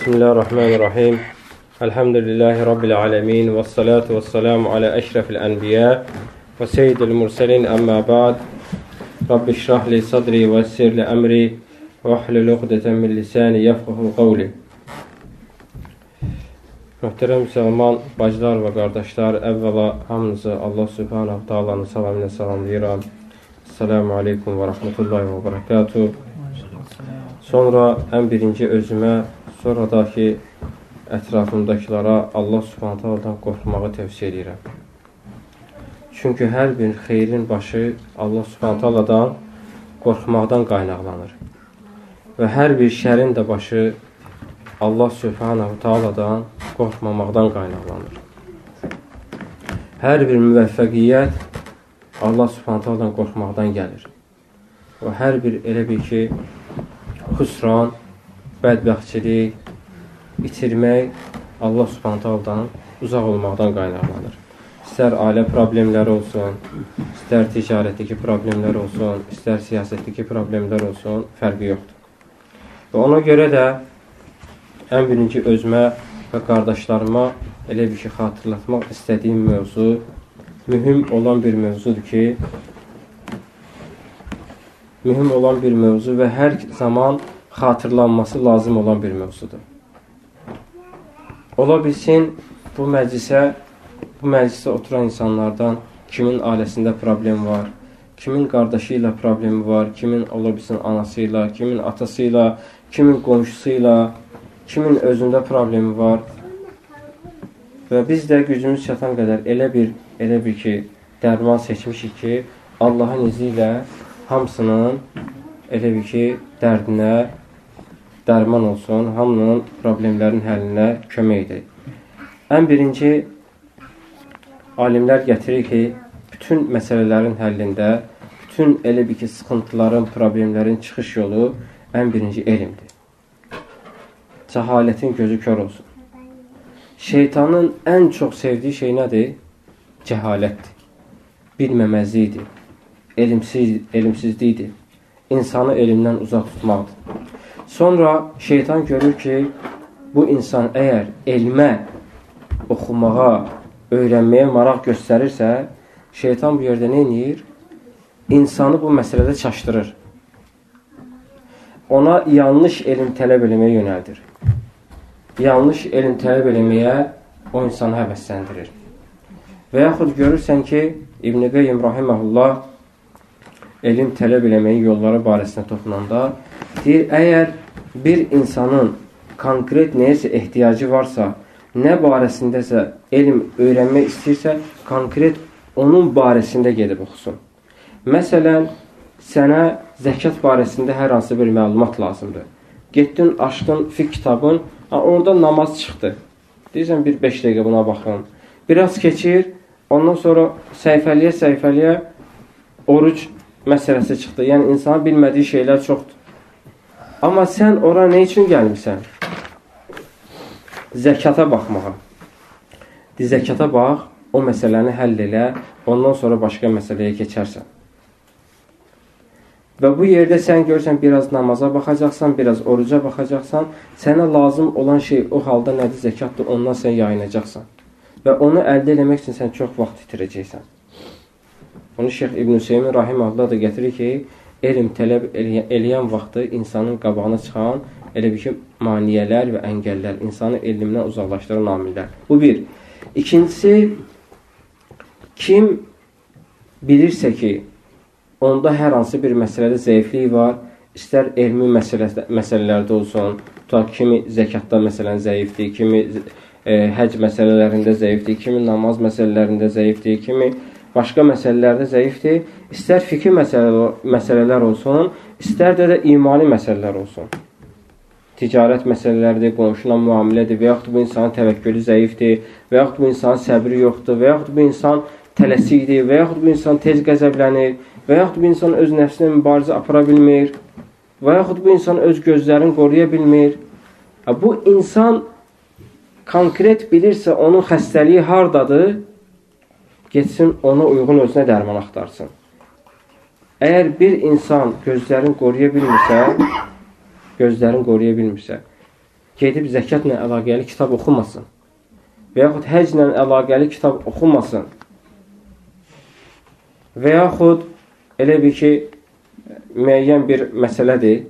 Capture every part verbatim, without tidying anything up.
Bismillahirrahmanirrahim. Elhamdülillahi Rabbil alemin. Və salatu və salamu alə əşrafil ənbiya və seyyidil mursalin, əmmə ba'd. Rabbi şrahli sadri və sirli əmri və ahlul uqdətən min lisani yafqahu qavli. Möhtərəm müsəlman bacılar və qardaşlar, əvvəla hamınızı Allah Subhanahu Taala'nın salamı ilə salamlayıram. Esselamu aleykum və rahmetullahi və barakatuh. Sonra ən birinci özümə, sonra da ki, ətrafımdakılara Allah Subhanahu Taala'dan qorxmağı tövsiyə edirəm. Çünki hər bir xeyrin başı Allah Subhanahu Taala'dan qorxmaqdan qaynaqlanır. Və hər bir şərin də başı Allah Subhanahu Taala'dan qorxmamaqdan qaynaqlanır. Hər bir müvəffəqiyyət Allah Subhanahu Taala'dan qorxmaqdan gəlir. Və hər bir elə bir ki, xüsran, bədbəxtçilik, itirmək Allah Subhanahu Taala'dan uzaq olmaqdan qaynaqlanır. İstər ailə problemləri olsun, istər ticarətdəki problemlər olsun, istər siyasətdəki problemlər olsun, fərqi yoxdur. Və ona görə də ən birinci özümə və qardaşlarıma elə bir ki, xatırlatmaq istədiyim mövzu, mühüm olan bir mövzudur ki, mühüm olan bir mövzu və hər zaman xatırlanması lazım olan bir mövzudur. Ola bilsin, bu məclisə, bu məclisə oturan insanlardan kimin ailəsində problem var, kimin qardaşı ilə problemi var, kimin ola bilsin anası ilə, kimin atası ilə, kimin qonşusu ilə, kimin özündə problemi var. Və biz də gücümüz çatan qədər elə bir, elə bir ki, dərman seçmişik ki, Allahın izni ilə hamısının elə bir ki, dərdinə dərman olsun, hamının problemlərin həllinə kömək edək. Ən birinci, alimlər gətirir ki, bütün məsələlərin həllində, bütün elə bir ki, sıxıntıların, problemlərin çıxış yolu ən birinci elmdir. Cəhalətin gözü kör olsun. Şeytanın ən çox sevdiyi şey nədir? Cəhalətdir. Bilməməzlikdir. Elmsiz, elmsizlikdir. İnsanı elmdən uzaq tutmaqdır. Sonra şeytan görür ki, bu insan əgər elmə, oxumağa, öyrənməyə maraq göstərirsə, şeytan bu yerdə nə edir? İnsanı bu məsələdə çaşdırır. Ona yanlış elm tələb eləməyə yönəldir. Yanlış elm tələb eləməyə o insanı həvəsləndirir. Və yaxud görürsən ki, İbn-i Qeyyim Rahiməhullah elm tələb eləməyin yolları barəsində toxunanda deyir, əgər bir insanın konkret nəyəsə ehtiyacı varsa, nə barəsindəsə elm öyrənmək istəyirsə, konkret onun barəsində gedib oxusun. Məsələn, sənə zəkat barəsində hər hansı bir məlumat lazımdır. Getdin, açdın fiqh kitabın, orada namaz çıxdı. Deyirsən, bir beş dəqiqə buna baxın. Biraz keçir, ondan sonra səhifəliyə səhifəliyə oruc məsələsi çıxdı. Yəni, insanın bilmədiyi şeylər çoxdur. Amma sən ora nə üçün gəlmirsən? Zəkata baxmağa. Zəkata bax, o məsələni həll elə, ondan sonra başqa məsələyə keçərsən. Və bu yerdə sən görsən, biraz namaza baxacaqsan, biraz oruca baxacaqsan, sənə lazım olan şey o halda nədir? Zəkatdır, ondan sən yayınacaqsan. Və onu əldə eləmək üçün sən çox vaxt itirəcəksən. Onu Şeyx İbn Hüseymin Rahiməhullah da gətirir ki, elm tələb eləyən vaxtı insanın qabağına çıxan elə bir ki, maniyələr və əngəllər, insanı elmdən uzaqlaşdıran amillər. Bu bir. İkincisi, kim bilirsə ki, onda hər hansı bir məsələdə zəiflik var, istər elmi məsələ, məsələlərdə olsun, tutaq kimi zəkatda məsələn zəifdir, kimi e, həc məsələlərində zəifdir, kimi namaz məsələlərində zəifdir, kimi başqa məsələlərdə zəifdir, istər fikri məsələ, məsələlər olsun, istər də, də imani məsələlər olsun. Ticarət məsələləridir, qonşuna müamilədir və yaxud bu insanın təvəkkülü zəifdir, və yaxud bu insanın səbri yoxdur, və yaxud bu insan tələsikdir, və yaxud bu insan tez qəzəblənir, və yaxud bu insan öz nəfsinə mübarizə apara bilmir, və yaxud bu insan öz gözlərini qoruya bilmir. Bu insan konkret bilirsə, onun xəstəliyi hardadır, getsin, ona uyğun özünə dərman axtarsın. Əgər bir insan gözlərini qoruya bilmirsə, gözlərini qoruya bilmirsə, gedib zəkatla əlaqəli kitab oxumasın və yaxud həclə əlaqəli kitab oxumasın və yaxud elə bir ki, müəyyən bir məsələdir,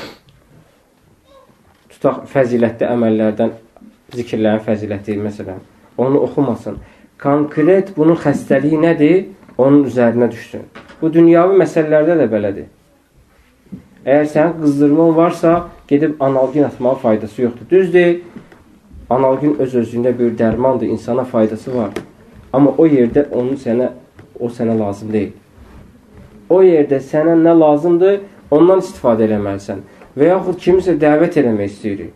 tutaq fəzilətli əməllərdən zikirlərin fəziləti, məsələn, onu oxumasın. Konkret bunun xəstəliyi nədir? Onun üzərinə düşsün. Bu, dünyavi məsələlərdə də belədir. Əgər sənin qızdırman varsa, gedib analgin atmağa faydası yoxdur. Düzdür, analgin öz-özlüyündə bir dərmandır, insana faydası var. Amma o yerdə onun sənə, o sənə lazım deyil. O yerdə sənə nə lazımdır, ondan istifadə eləməlisən. Və yaxud kimisə dəvət eləmək istəyirik.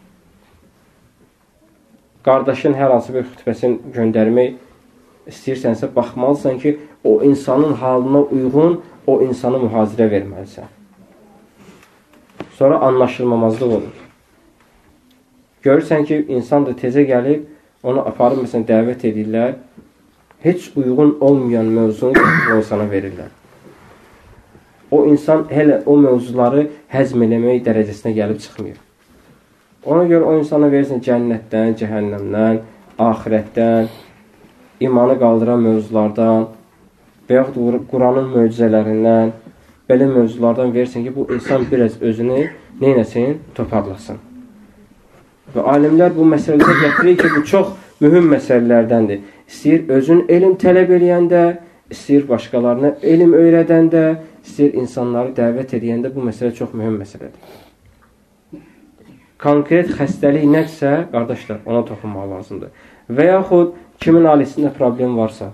Qardaşın hər hansı bir xütbəsini göndərmək istəyirsənsə, baxmalısan ki, o insanın halına uyğun, o insana mühazirə verməlisən. Sonra anlaşılmamazlıq olur. Görürsən ki, insan da tezə gəlib, onu aparıb, məsələn, dəvət edirlər, heç uyğun olmayan mövzunu o insana verirlər. O insan hələ o mövzuları həzm eləmək dərəcəsinə gəlib çıxmıyor. Ona görə o insana verirsən cənnətdən, cəhənnəmdən, axirətdən, imanı qaldıran mövzulardan və yaxud Quranın möcüzələrindən, belə mövzulardan verirsən ki, bu insan biraz özünü neynəsin? Toparlasın. Və alimlər bu məsələdə gətirir ki, bu çox mühüm məsələlərdəndir. İstəyir özün elm tələb eləyəndə, istəyir başqalarına elm öyrədəndə, istəyir insanları dəvət edəndə bu məsələ çox mühüm məsələdir. Konkret xəstəlik nədirsə, qardaşlar, ona toxunmaq lazımdır. Və yaxud kimin ailəsində problem varsa,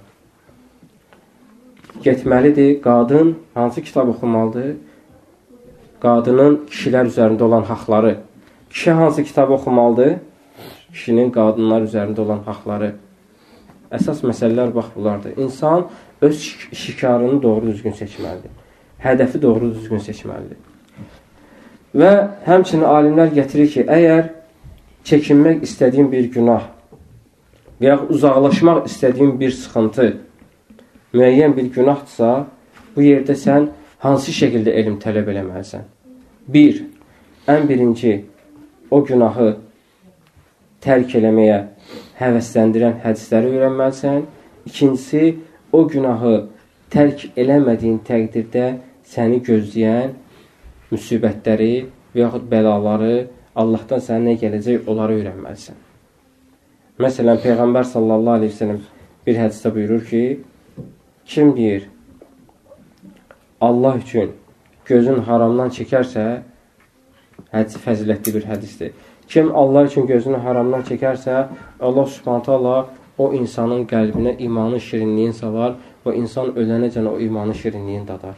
getməlidir, qadın hansı kitab oxumalıdır? Qadının kişilər üzərində olan haqları. Kişi hansı kitab oxumalıdır? Kişinin qadınlar üzərində olan haqları. Əsas məsələlər bax bunlardır. İnsan öz şikarını doğru düzgün seçməlidir. Hədəfi doğru düzgün seçməlidir. Və həmçinin alimlər gətirir ki, əgər çəkinmək istədiyin bir günah və yaxud uzaqlaşmaq istədiyin bir sıxıntı müəyyən bir günahdırsa, bu yerdə sən hansı şəkildə elm tələb eləməlisən? Bir, ən birinci, o günahı tərk eləməyə həvəsləndirən hədisləri öyrənməlisən. İkincisi, o günahı tərk eləmədiyin təqdirdə səni gözləyən müsibətləri və yaxud bəlaları, Allahdan sənə nə gələcək, onları öyrənməlisən. Məsələn, Peyğəmbər sallallahu aleyhi ve sellem bir hədisdə buyurur ki, kim deyir, Allah üçün gözün haramdan çəkərsə, hədisi fəzilətli bir hədisdir. Kim Allah üçün gözünü haramdan çəkərsə, Allah subhanahu ta'ala o insanın qəlbinə imanın şirinliyin salar və insan ölənəcən o imanın şirinliyin dadar.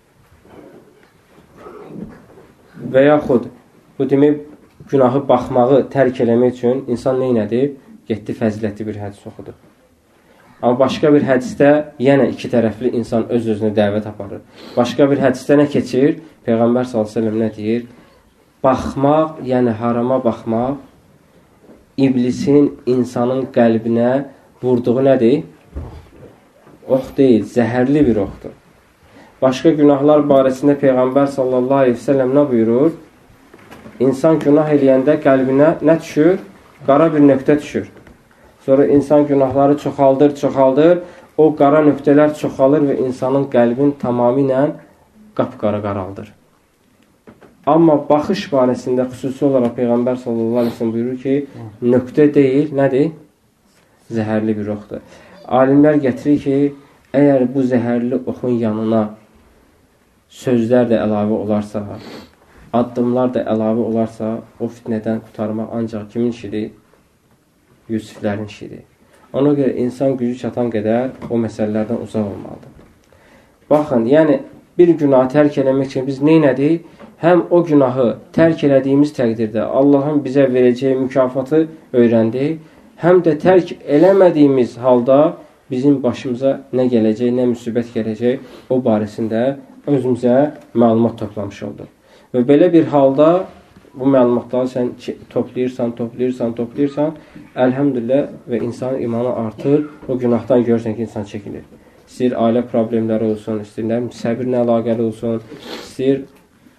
Və yaxud bu demək, günahı baxmağı tərk eləmək üçün insan neynədir? Getdi fəzilətli bir hədis oxudu. Amma başqa bir hədisdə yenə iki tərəfli insan öz-özünə dəvət aparır. Başqa bir hədisdə nə keçir? Peyğəmbər sallallahu əleyhi və səlləm nə deyir? Baxmaq, yəni harama baxmaq, iblisin insanın qəlbinə vurduğu nədir? Ox deyil, zəhərli bir oxdur. Başqa günahlar barəsində Peyğəmbər sallallahu aleyhi və səlləm nə buyurur? İnsan günah eləyəndə qəlbinə nə düşür? Qara bir nöqtə düşür. Sonra insan günahları çoxaldır, çoxaldır. O qara nöqtələr çoxalır və insanın qəlbin tamamilə qapqara qaraldır. Amma baxış barəsində xüsusi olaraq Peyğəmbər sallallahu aleyhi və səlləm buyurur ki, nöqtə deyil, nədir? Zəhərli bir oxdur. Alimlər gətirir ki, əgər bu zəhərli oxun yanına sözlər də əlavə olarsa, addımlar da əlavə olarsa, o fitnədən qurtarmaq ancaq kimin işidir? Yusiflərin işidir. Ona görə insan gücü çatan qədər o məsələlərdən uzaq olmalıdır. Baxın, yəni bir günahı tərk eləmək üçün biz neynədik? Həm o günahı tərk elədiyimiz təqdirdə Allahın bizə verəcəyi mükafatı öyrəndik, həm də tərk eləmədiyimiz halda bizim başımıza nə gələcək, nə müsibət gələcək, o barəsində özümüzə məlumat toplamış olduq. Və belə bir halda bu məlumatları sən toplayırsan, toplayırsan, toplayırsan, əlhəmdülillah və insanın imanı artır, o günahdan görürsən ki, insan çəkilir. İstəyir ailə problemləri olsun, istəyir səbirlə əlaqəli olsun, istəyir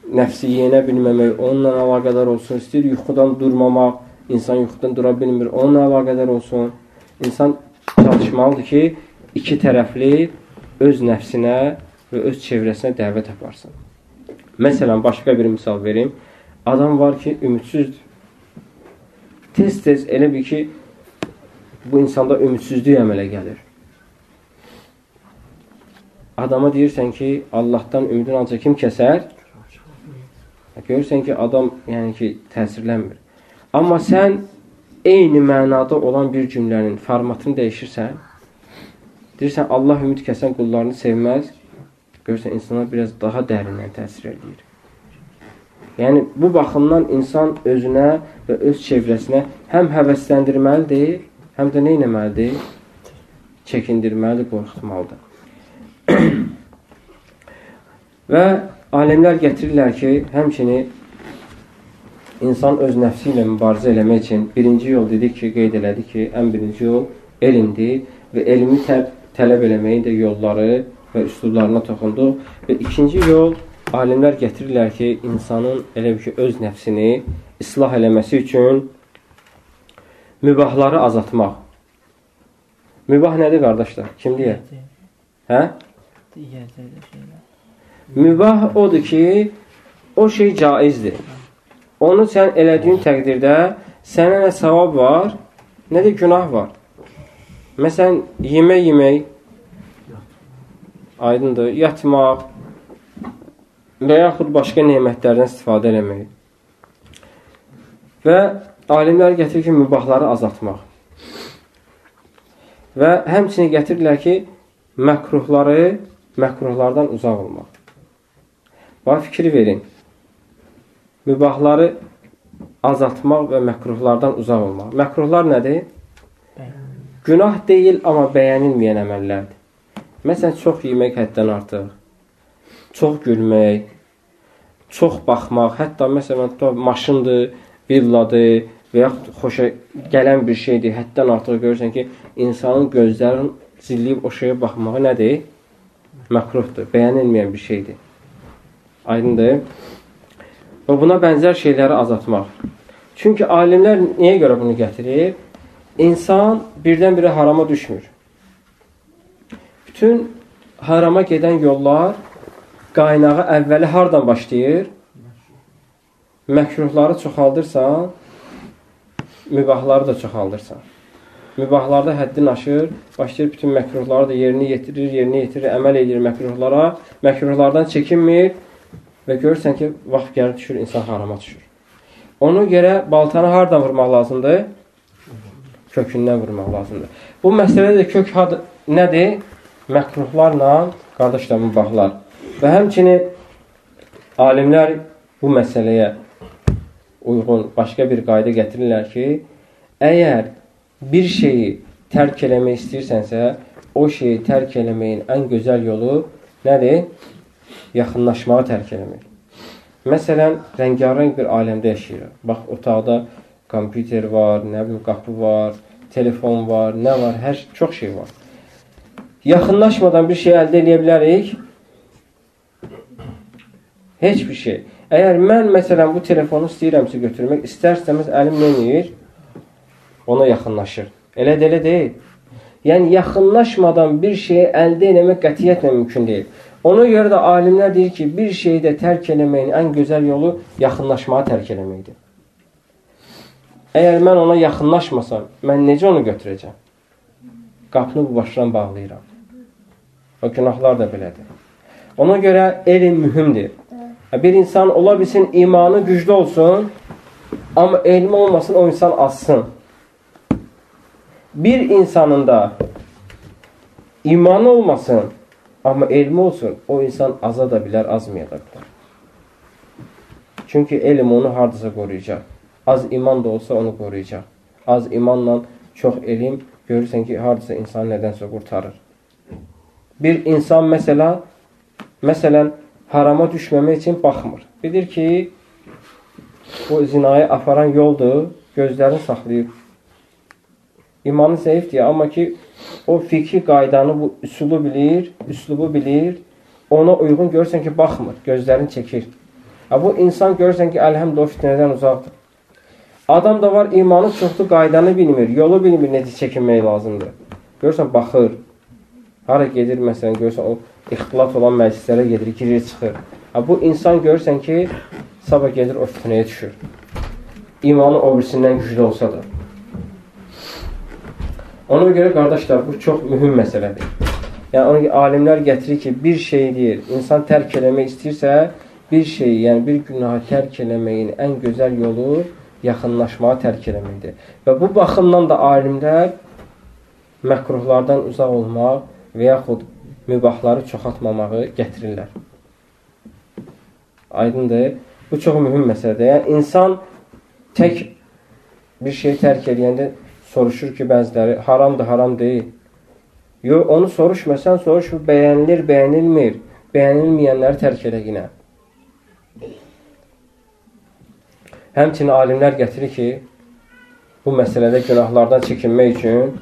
nəfsi yenə bilməmək, onunla əlaqədar olsun. İstəyir yuxudan durmamaq, insan yuxudan dura bilmir, onunla əlaqədar olsun. İnsan çalışmalıdır ki, iki tərəfli öz nəfsinə və öz çevrəsinə dəvət aparsın. Məsələn, başqa bir misal verim. Adam var ki, ümidsüzdür. Tez-tez elə bir ki, bu insanda ümidsizlik əmələ gəlir. Adama deyirsən ki, Allahdan ümidini ancaq kim kəsər? Görürsən ki, adam yəni ki, təsirlənmir. Amma sən eyni mənada olan bir cümlənin formatını dəyişirsən, deyirsən, Allah ümid kəsən qullarını sevməz, görürsən, insana biraz daha dərindən təsir edir. Yəni, bu baxımdan insan özünə və öz çevrəsinə həm həvəsləndirməlidir, həm də nə etməlidir? Çəkindirməlidir, qorxutmalıdır. Və alimlər gətirirlər ki, həmçini insan öz nəfsi ilə mübarizə eləmək üçün birinci yol dedik ki, qeyd elədik ki, ən birinci yol elmdir və elmi tələb eləməyin də yolları və üslublarına toxunduq. Və ikinci yol, alimlər gətirirlər ki, insanın elə bir ki, öz nəfsini islah eləməsi üçün mübahları azaltmaq. Mübah nədir, qardaşlar? Kim deyər? Hə? Mübah odur ki, o şey caizdir. Onu sən elədiyin təqdirdə sənə nə savab var, nə də günah var. Məsələn, yemək yemək, aydındır, yatmaq və yaxud başqa nemətlərdən istifadə eləmək. Və alimlər gətirir ki, mübahları azaltmaq. Və həmçinin gətirirlər ki, məkruhları, məkruhlardan uzaq olmaq. Bax, fikir verin. Mübahları azaltmaq və məkruhlardan uzaq olmaq. Məkruhlar nədir? Günah deyil, amma bəyənilməyən əməllərdir. Məsələn, çox yemək həddən artıq, çox gülmək, çox baxmaq, hətta məsələn, maşındır, villadır və yaxud xoşa gələn bir şeydir, həddən artıq görürsən ki, insanın gözlərinin zilliyib o şeyə baxmağı nədir? Məkruhdur, bəyənilməyən bir şeydir. Aydındır. Və buna bənzər şeyləri azaltmaq. Çünki alimlər niyə görə bunu gətirir? İnsan birdən-birə harama düşmür. Bütün harama gedən yollar qaynağı əvvəli hardan başlayır? Məkruhları çoxaldırsan, mübahları da çoxaldırsan. Mübahlarda həddin aşır, başlayır bütün məkruhları da yerini yetirir, yerini yetirir, əməl edir məkruhlara. Məkruhlardan çəkinmir və görürsən ki, vaxt gəlir düşür, insan harama düşür. Ona görə baltanı hardan vurmaq lazımdır? Kökündən vurmaq lazımdır. Bu məsələdə də kök nədir? Məkruhlarla, qardaşlar, mübahlar. Və həmçinin alimlər bu məsələyə uyğun başqa bir qayda gətirirlər ki, əgər bir şeyi tərk eləmək istəyirsənsə, o şeyi tərk eləməyin ən gözəl yolu nədir? Yaxınlaşmağı tərk eləmək. Məsələn, rəngarəng bir aləmdə yaşayırıq. Bax, otaqda kompüter var, nə bilim, qapı var, telefon var, nə var, hər çox şey var. Yaxınlaşmadan bir şey əldə edə bilərik? Heç bir şey. Əgər mən, məsələn, bu telefonu istəyirəmsə götürmək, istər-istəməz əlim nə edir? Ona yaxınlaşır. Elə də elə deyil. Yəni, yaxınlaşmadan bir şeyi əldə eləmək qətiyyətlə mümkün deyil. Ona görə də alimlər deyir ki, bir şeyi də tərk eləməyin ən gözəl yolu yaxınlaşmağı tərk eləməkdir. Əgər mən ona yaxınlaşmasam, mən necə onu götürəcəm? Qapını bu başdan bağlayıram. O günahlar da belədir. Ona görə elm mühümdir. Bir insan ola bilsin, imanı güclü olsun, amma elmi olmasın, o insan azsın. Bir insanın da imanı olmasın, amma elmi olsun, o insan aza da bilər, azmaya da bilər. Çünki elm onu hardasa qoruyacaq. Az iman da olsa onu qoruyacaq. Az imanla çox elm görürsən ki, hardasa insanı nədənsə qurtarır. Bir insan məsələ, məsələn, harama düşməmək üçün baxmır. Bilir ki, bu zinayı aparan yoldur, gözlərini saxlayıb. İmanı zəifdir, amma ki, o fikri qaydanı, bu üsulu bilir, üslubu bilir, ona uyğun görürsən ki, baxmır, gözlərini çəkir. Bu insan görürsən ki, əlhəmdə o fitnədən uzaqdır. Adam da var, imanı çoxdur, qaydanı bilmir, yolu bilmir, necə çəkinmək lazımdır. Görürsən, baxır. Hara gedir, məsələn, görürsən, o ixtilaf olan məclislərə gedir, girir, çıxır. Bu insan görürsən ki, sabah gedir, o fitnəyə düşür. İmanı o birisindən güclü olsa da. Ona görə, qardaşlar, bu çox mühüm məsələdir. Yəni, onu alimlər gətirir ki, bir şey deyir, insan tərk eləmək istəyirsə, bir şey, yəni bir günahı tərk eləməyin ən gözəl yolu yaxınlaşmağı tərk eləməkdir. Və bu baxımdan da alimlər məkruhlardan uzaq olmaq və yaxud mübahları çoxaltmamağı gətirirlər. Aydındır. Bu çox mühüm məsələdir. Yəni, insan tək bir şey tərk eləyəndə soruşur ki, bəziləri haramdır, haram deyil. Yox, onu soruşmasan, soruşur, bəyənilir, bəyənilmir. Bəyənilməyənləri tərk elə yine. Həmçinin alimlər gətirir ki, bu məsələdə günahlardan çəkinmək üçün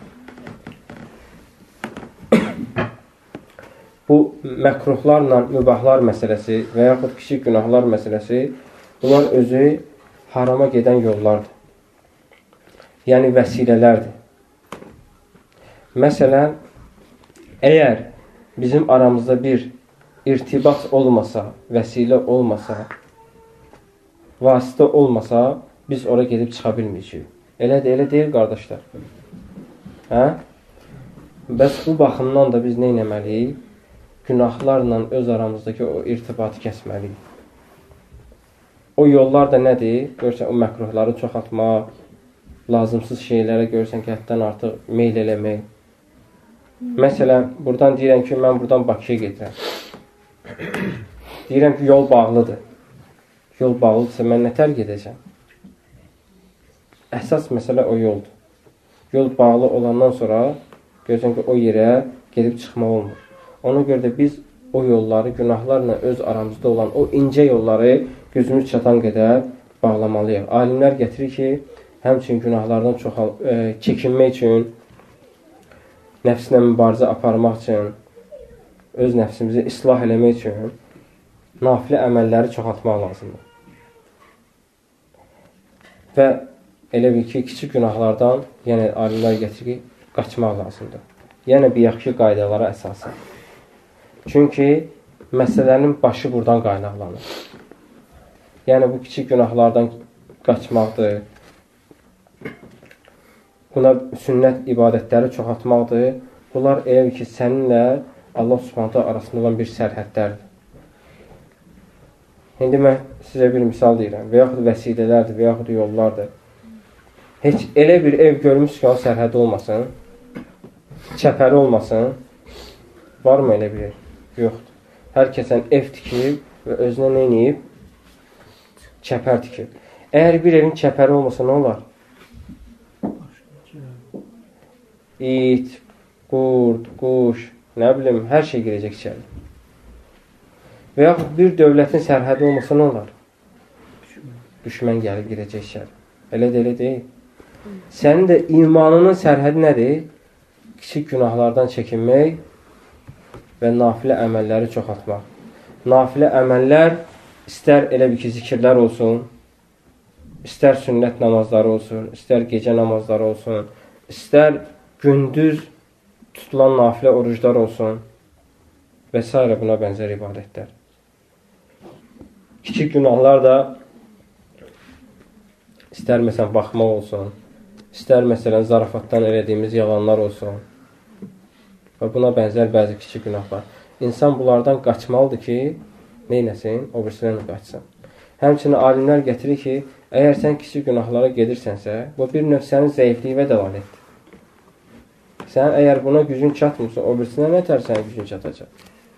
bu məkruhlarla mübahlar məsələsi və yaxud kiçik günahlar məsələsi, bunlar özü harama gedən yollardır. Yəni vəsilələrdir. Məsələn, əgər bizim aramızda bir irtibat olmasa, vəsilə olmasa, vasitə olmasa, biz ora gedib çıxa bilməyəcəyik. Elədir, elə deyil, qardaşlar. Hə? Bəs bu baxımdan da biz nə etməliyik? Günahlarla öz aramızdakı o irtibatı kəsməliyik. O yollar da nədir? Görürsən, o məkruhları çoxaltmaq, lazımsız şeylərə görürsən ki, həddən artıq meyl eləmək. Məsələn, buradan deyirəm ki, mən buradan Bakıya gedirəm. Deyirəm ki, yol bağlıdır. Yol bağlıdırsa, mən nə tərk edəcəm? Əsas məsələ o yoldur. Yol bağlı olandan sonra görürsən ki, o yerə gedib çıxmaq olmur. Ona görə də biz o yolları, günahlarla öz aramızda olan o incə yolları gözümüz çatan qədər bağlamalıyıq. Alimlər gətirir ki, həmçinin günahlardan çoxal, e, çəkinmək üçün, nəfsinə mübarizə aparmaq üçün, öz nəfsimizi islah eləmək üçün nafilə əməlləri çoxaltmaq lazımdır. Və elə bil ki, kiçik günahlardan, yəni alimlər gətirir ki, qaçmaq lazımdır. Yəni bir yaxşı qaydalara əsasən. Çünki məsələnin başı buradan qaynaqlanır. Yəni bu kiçik günahlardan qaçmaqdır. Buna sünnət ibadətləri çoxaltmaqdır. Bunlar elə ki, səninlə Allah Subhanahu arasında olan bir sərhədlərdir. İndi mən sizə bir misal deyirəm. Və yaxud vəsilələrdir, və yaxud yollardır. Heç elə bir ev görmüş ki, o sərhədi olmasın, çəpəri olmasın. Varmı elə bir ev? Yoxdur. Hər kəsən ev tikib və özünə nə eləyib? Çəpər tikib. Əgər bir evin çəpəri olmasa, nə olar? İt, qurd, quş, nə bilim, hər şey girəcək içəri. Və yaxud bir dövlətin sərhədi olmasa, nə olar? Düşmən gəlib girəcək içəri. Elə də elə deyil. Sənin də imanının sərhədi nədir? Kiçik günahlardan çəkinmək və nafilə əməlləri çoxaltmaq. Nafilə əməllər istər elə bir ki, zikirlər olsun, istər sünnət namazları olsun, istər gecə namazları olsun, istər gündüz tutulan nafilə oruclar olsun və s. buna bənzər ibadətlər. Kiçik günahlar da istər məsələn baxmaq olsun, istər məsələn zarafatdan elədiyimiz yalanlar olsun və buna bənzər bəzi kiçik günahlar. İnsan bunlardan qaçmalıdır ki, neynəsin? O birisindən qaçsın. Həmçinin alimlər gətirir ki, əgər sən kiçik günahlara gedirsənsə, bu bir növ sənin zəifliyinə dəlalətdir. Sən əgər buna gücün çatmırsa, o birisindən nə tər sənə gücün çatacaq?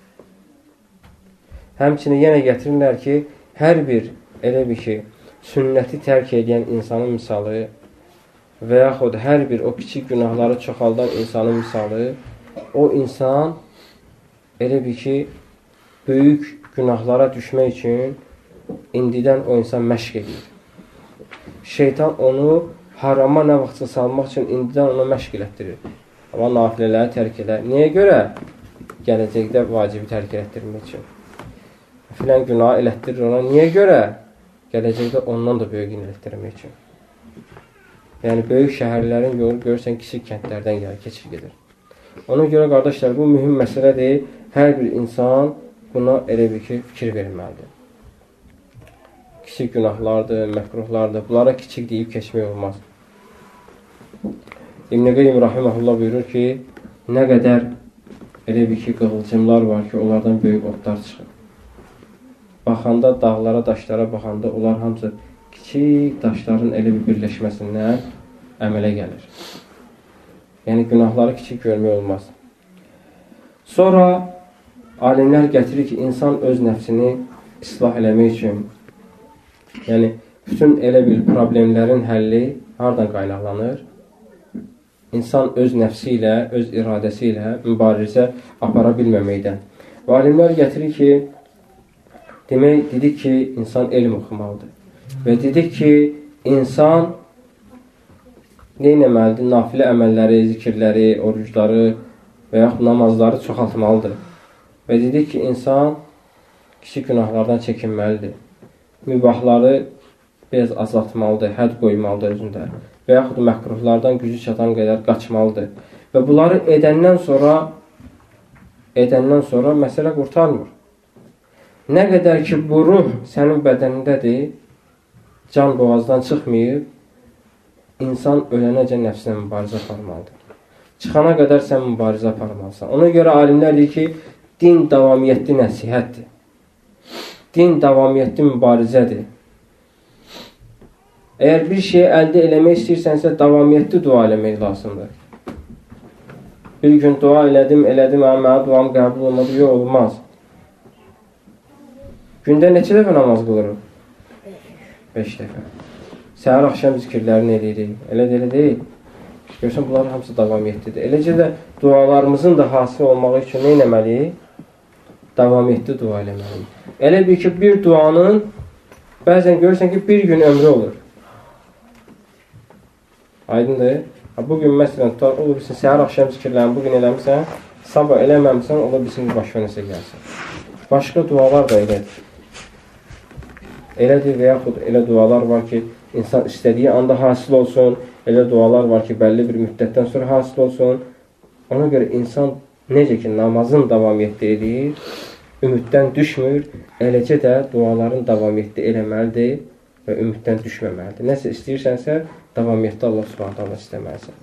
Həmçinin yenə gətirirlər ki, hər bir elə bir ki, sünnəti tərk edən insanın misalı və yaxud hər bir o kiçik günahları çoxaldan insanın misalı, o insan elə bir ki, böyük günahlara düşmək üçün indidən o insan məşq edir. Şeytan onu harama nə vaxtsa salmaq üçün indidən ona məşq elətdirir. Amma nafilələri tərk edər. Niyə görə? Gələcəkdə vacibi tərk elətdirmək üçün. filan günahı elətdirir ona. Niyə görə? Gələcəkdə ondan da böyük elətdirmək üçün. Yəni, böyük şəhərlərin yolu görürsən, kiçik kəndlərdən gəlir, keçir gedir. Ona görə, qardaşlar, bu mühüm məsələdir. Hər bir insan buna elə bir ki, fikir verməlidir. Kiçik günahlardır, məkruhlardır. Bunlara kiçik deyib keçmək olmaz. İbn-i Qeym Rahiməhullah buyurur ki, nə qədər elə bir ki, qığılcımlar var ki, onlardan böyük otlar çıxır. Baxanda, dağlara, daşlara baxanda, onlar hamısı kiçik daşların elə bir birləşməsindən əmələ gəlir. Yəni, günahları kiçik görmək olmaz. Sonra alimlər gətirir ki, insan öz nəfsini islah eləmək üçün, yəni, bütün elə bir problemlərin həlli hardan qaynaqlanır? İnsan öz nəfsi ilə, öz iradəsi ilə mübarizə apara bilməməkdən. Və alimlər gətirir ki, demək, dedik ki, insan elm oxumalıdır. Və dedik ki, insan nə etməlidir? Nafilə əməlləri, zikirləri, orucları və yaxud namazları çoxaltmalıdır. Və dedik ki, insan kiçik günahlardan çəkinməlidir. Mübahları biraz azaltmalıdır, hədd qoymalıdır özündə. Və yaxud məkruhlardan gücü çatan qədər qaçmalıdır. Və bunları edəndən sonra edəndən sonra məsələ qurtarmır. Nə qədər ki, bu ruh sənin bədənindədir, can boğazdan çıxmayıb, insan ölənəcə nəfsinə mübarizə aparmalıdır. Çıxana qədər sən mübarizə aparmalısan. Ona görə alimlər deyir ki, din davamiyyətli nəsihətdir. Din davamiyyətli mübarizədir. Əgər bir şeyi əldə eləmək istəyirsənsə, davamiyyətli dua eləmək lazımdır. Bir gün dua elədim, elədim, mənə duam qəbul olmadı, yox, olmaz. Gündə neçə dəfə namaz qılırıq? Beş dəfə. Səhər axşam zikirlərini eləyirik. Elə də elə deyil. Görürsən, bunların hamısı davamiyyətlidir. Eləcə də dualarımızın da hasil olmağı üçün nə eləməliyik? Davamiyyətli dua eləməliyik. Elə bir ki, bir duanın bəzən görürsən ki, bir gün ömrü olur. Aydındır. Bugün məsələn, ola bilsin, səhər axşam zikirlərini bugün eləmirsən, sabah eləməmişsən, ola bilsin ki, başqa nəsə gəlsin. Başqa dualar da elədir. Elədir və yaxud elə dualar var ki, insan istədiyi anda hasil olsun, elə dualar var ki, bəlli bir müddətdən sonra hasil olsun. Ona görə insan necə ki, namazın davamiyyətli edir, ümiddən düşmür, eləcə də duaların davamiyyətli eləməlidir və ümiddən düşməməlidir. Nəsə istəyirsənsə, davamiyyətli Allah Subhanahu taala istəməlisən.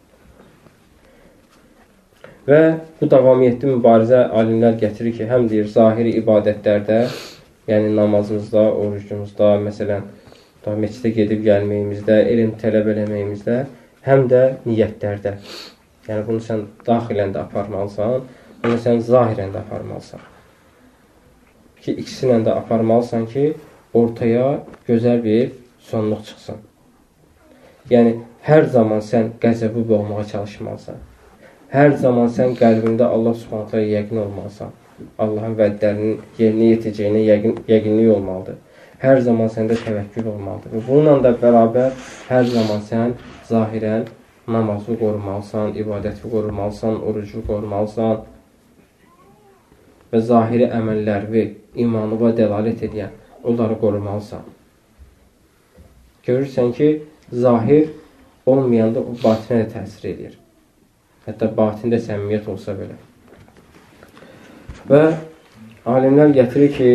Və bu davamiyyətli mübarizə alimlər gətirir ki, həm deyir, zahiri ibadətlərdə, yəni namazımızda, orucumuzda, məsələn, meçidə gedib gəlməyimizdə, elm tələb eləməyimizdə, həm də niyyətlərdə. Yəni, bunu sən daxilən də aparmalısan, bunu sən zahirən də aparmalısan. Ki, ikisilə də aparmalısan ki, ortaya gözəl bir sonluq çıxsın. Yəni, hər zaman sən qəzəbi boğmağa çalışmalısan. Hər zaman sən qəlbində Allah Subhanahu taala yəqin olmalısan. Allahın vədlərinin yerinə yetəcəyinə yəqin, yəqinlik olmalıdır. Hər zaman səndə təvəkkül olmalıdır. Və bununla da bərabər hər zaman sən zahirən namazı qorumalısan, ibadəti qorumalısan, orucu qorumalısan və zahiri əməlləri imanıva dəlalət edən onları qorumalısan. Görürsən ki, zahir olmayanda o batinə də təsir edir. Hətta batində səmimiyyət olsa belə. Və alimlər gətirir ki,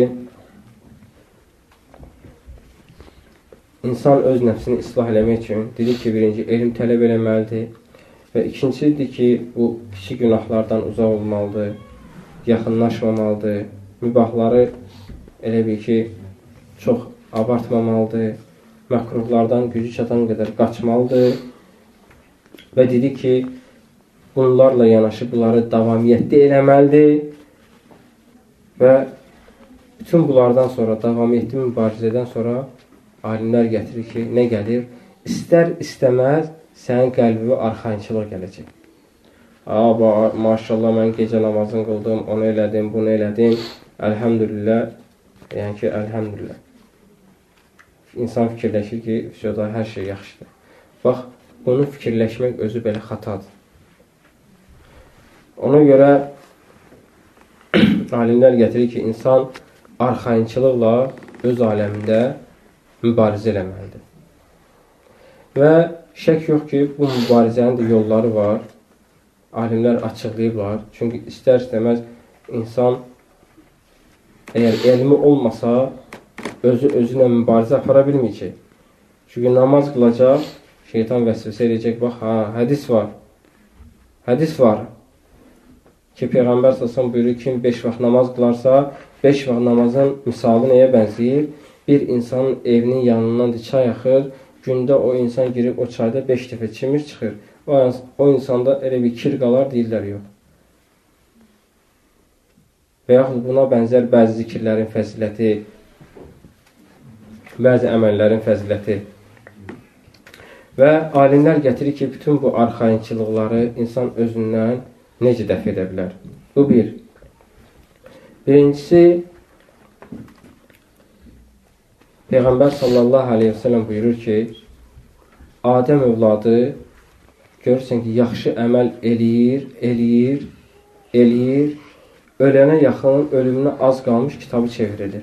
insan öz nəfsini islah eləmək üçün dedik ki, birinci, elm tələb eləməlidir və ikincidir ki, bu kiçik günahlardan uzaq olmalıdır, yaxınlaşmamalıdır, mübahları elə bir ki, çox abartmamalıdır, məkruhlardan gücü çatan qədər qaçmalıdır və dedik ki, bunlarla yanaşı bunları davamiyyətli eləməlidir və bütün bunlardan sonra, davamiyyətli mübarizədən sonra alimlər gətirir ki, nə gəlir? İstər istəməz sənin qəlbinə arxayınçılıq gələcək. Aba, maşallah, mən gecə namazını qıldım, onu elədim, bunu elədim, əlhəmdülillah, yəni ki, əlhəmdülillah. İnsan fikirləşir ki, fisiyoda hər şey yaxşıdır. Bax, bunu fikirləşmək özü belə xatadır. Ona görə alimlər gətirir ki, insan arxayınçılıqla öz aləmində mübarizə eləməlidir. Və şək yox ki, bu mübarizənin də yolları var. Alimlər açıqlayıblar. Çünki istər-istəməz insan əgər elmi olmasa, özü özünə mübarizə apara bilməyəcək. Çünki namaz qılacaq, şeytan vəsvəsə edəcək, bax, ha, hədis var. Hədis var ki, Peyğəmbər sallallahu buyurur, kim beş vaxt namaz qılarsa, beş vaxt namazın misalı nəyə bənzəyir? Bir insanın evinin yanından çay axır, gündə o insan girib o çayda beş dəfə çimir çıxır. O, o insanda elə bir kir qalar, deyirlər, yox. Və yaxud buna bənzər bəzi zikirlərin fəziləti, bəzi əməllərin fəziləti. Və alimlər gətirir ki, bütün bu arxayınçılıqları insan özündən necə dəf edə bilər? Bu bir. Birincisi, Peyğəmbər sallallahu aleyhi ve sellem buyurur ki, Adəm övladı görürsən ki, yaxşı əməl eləyir, eləyir, eləyir, ölənə yaxın, ölümünə az qalmış kitabı çevrilir.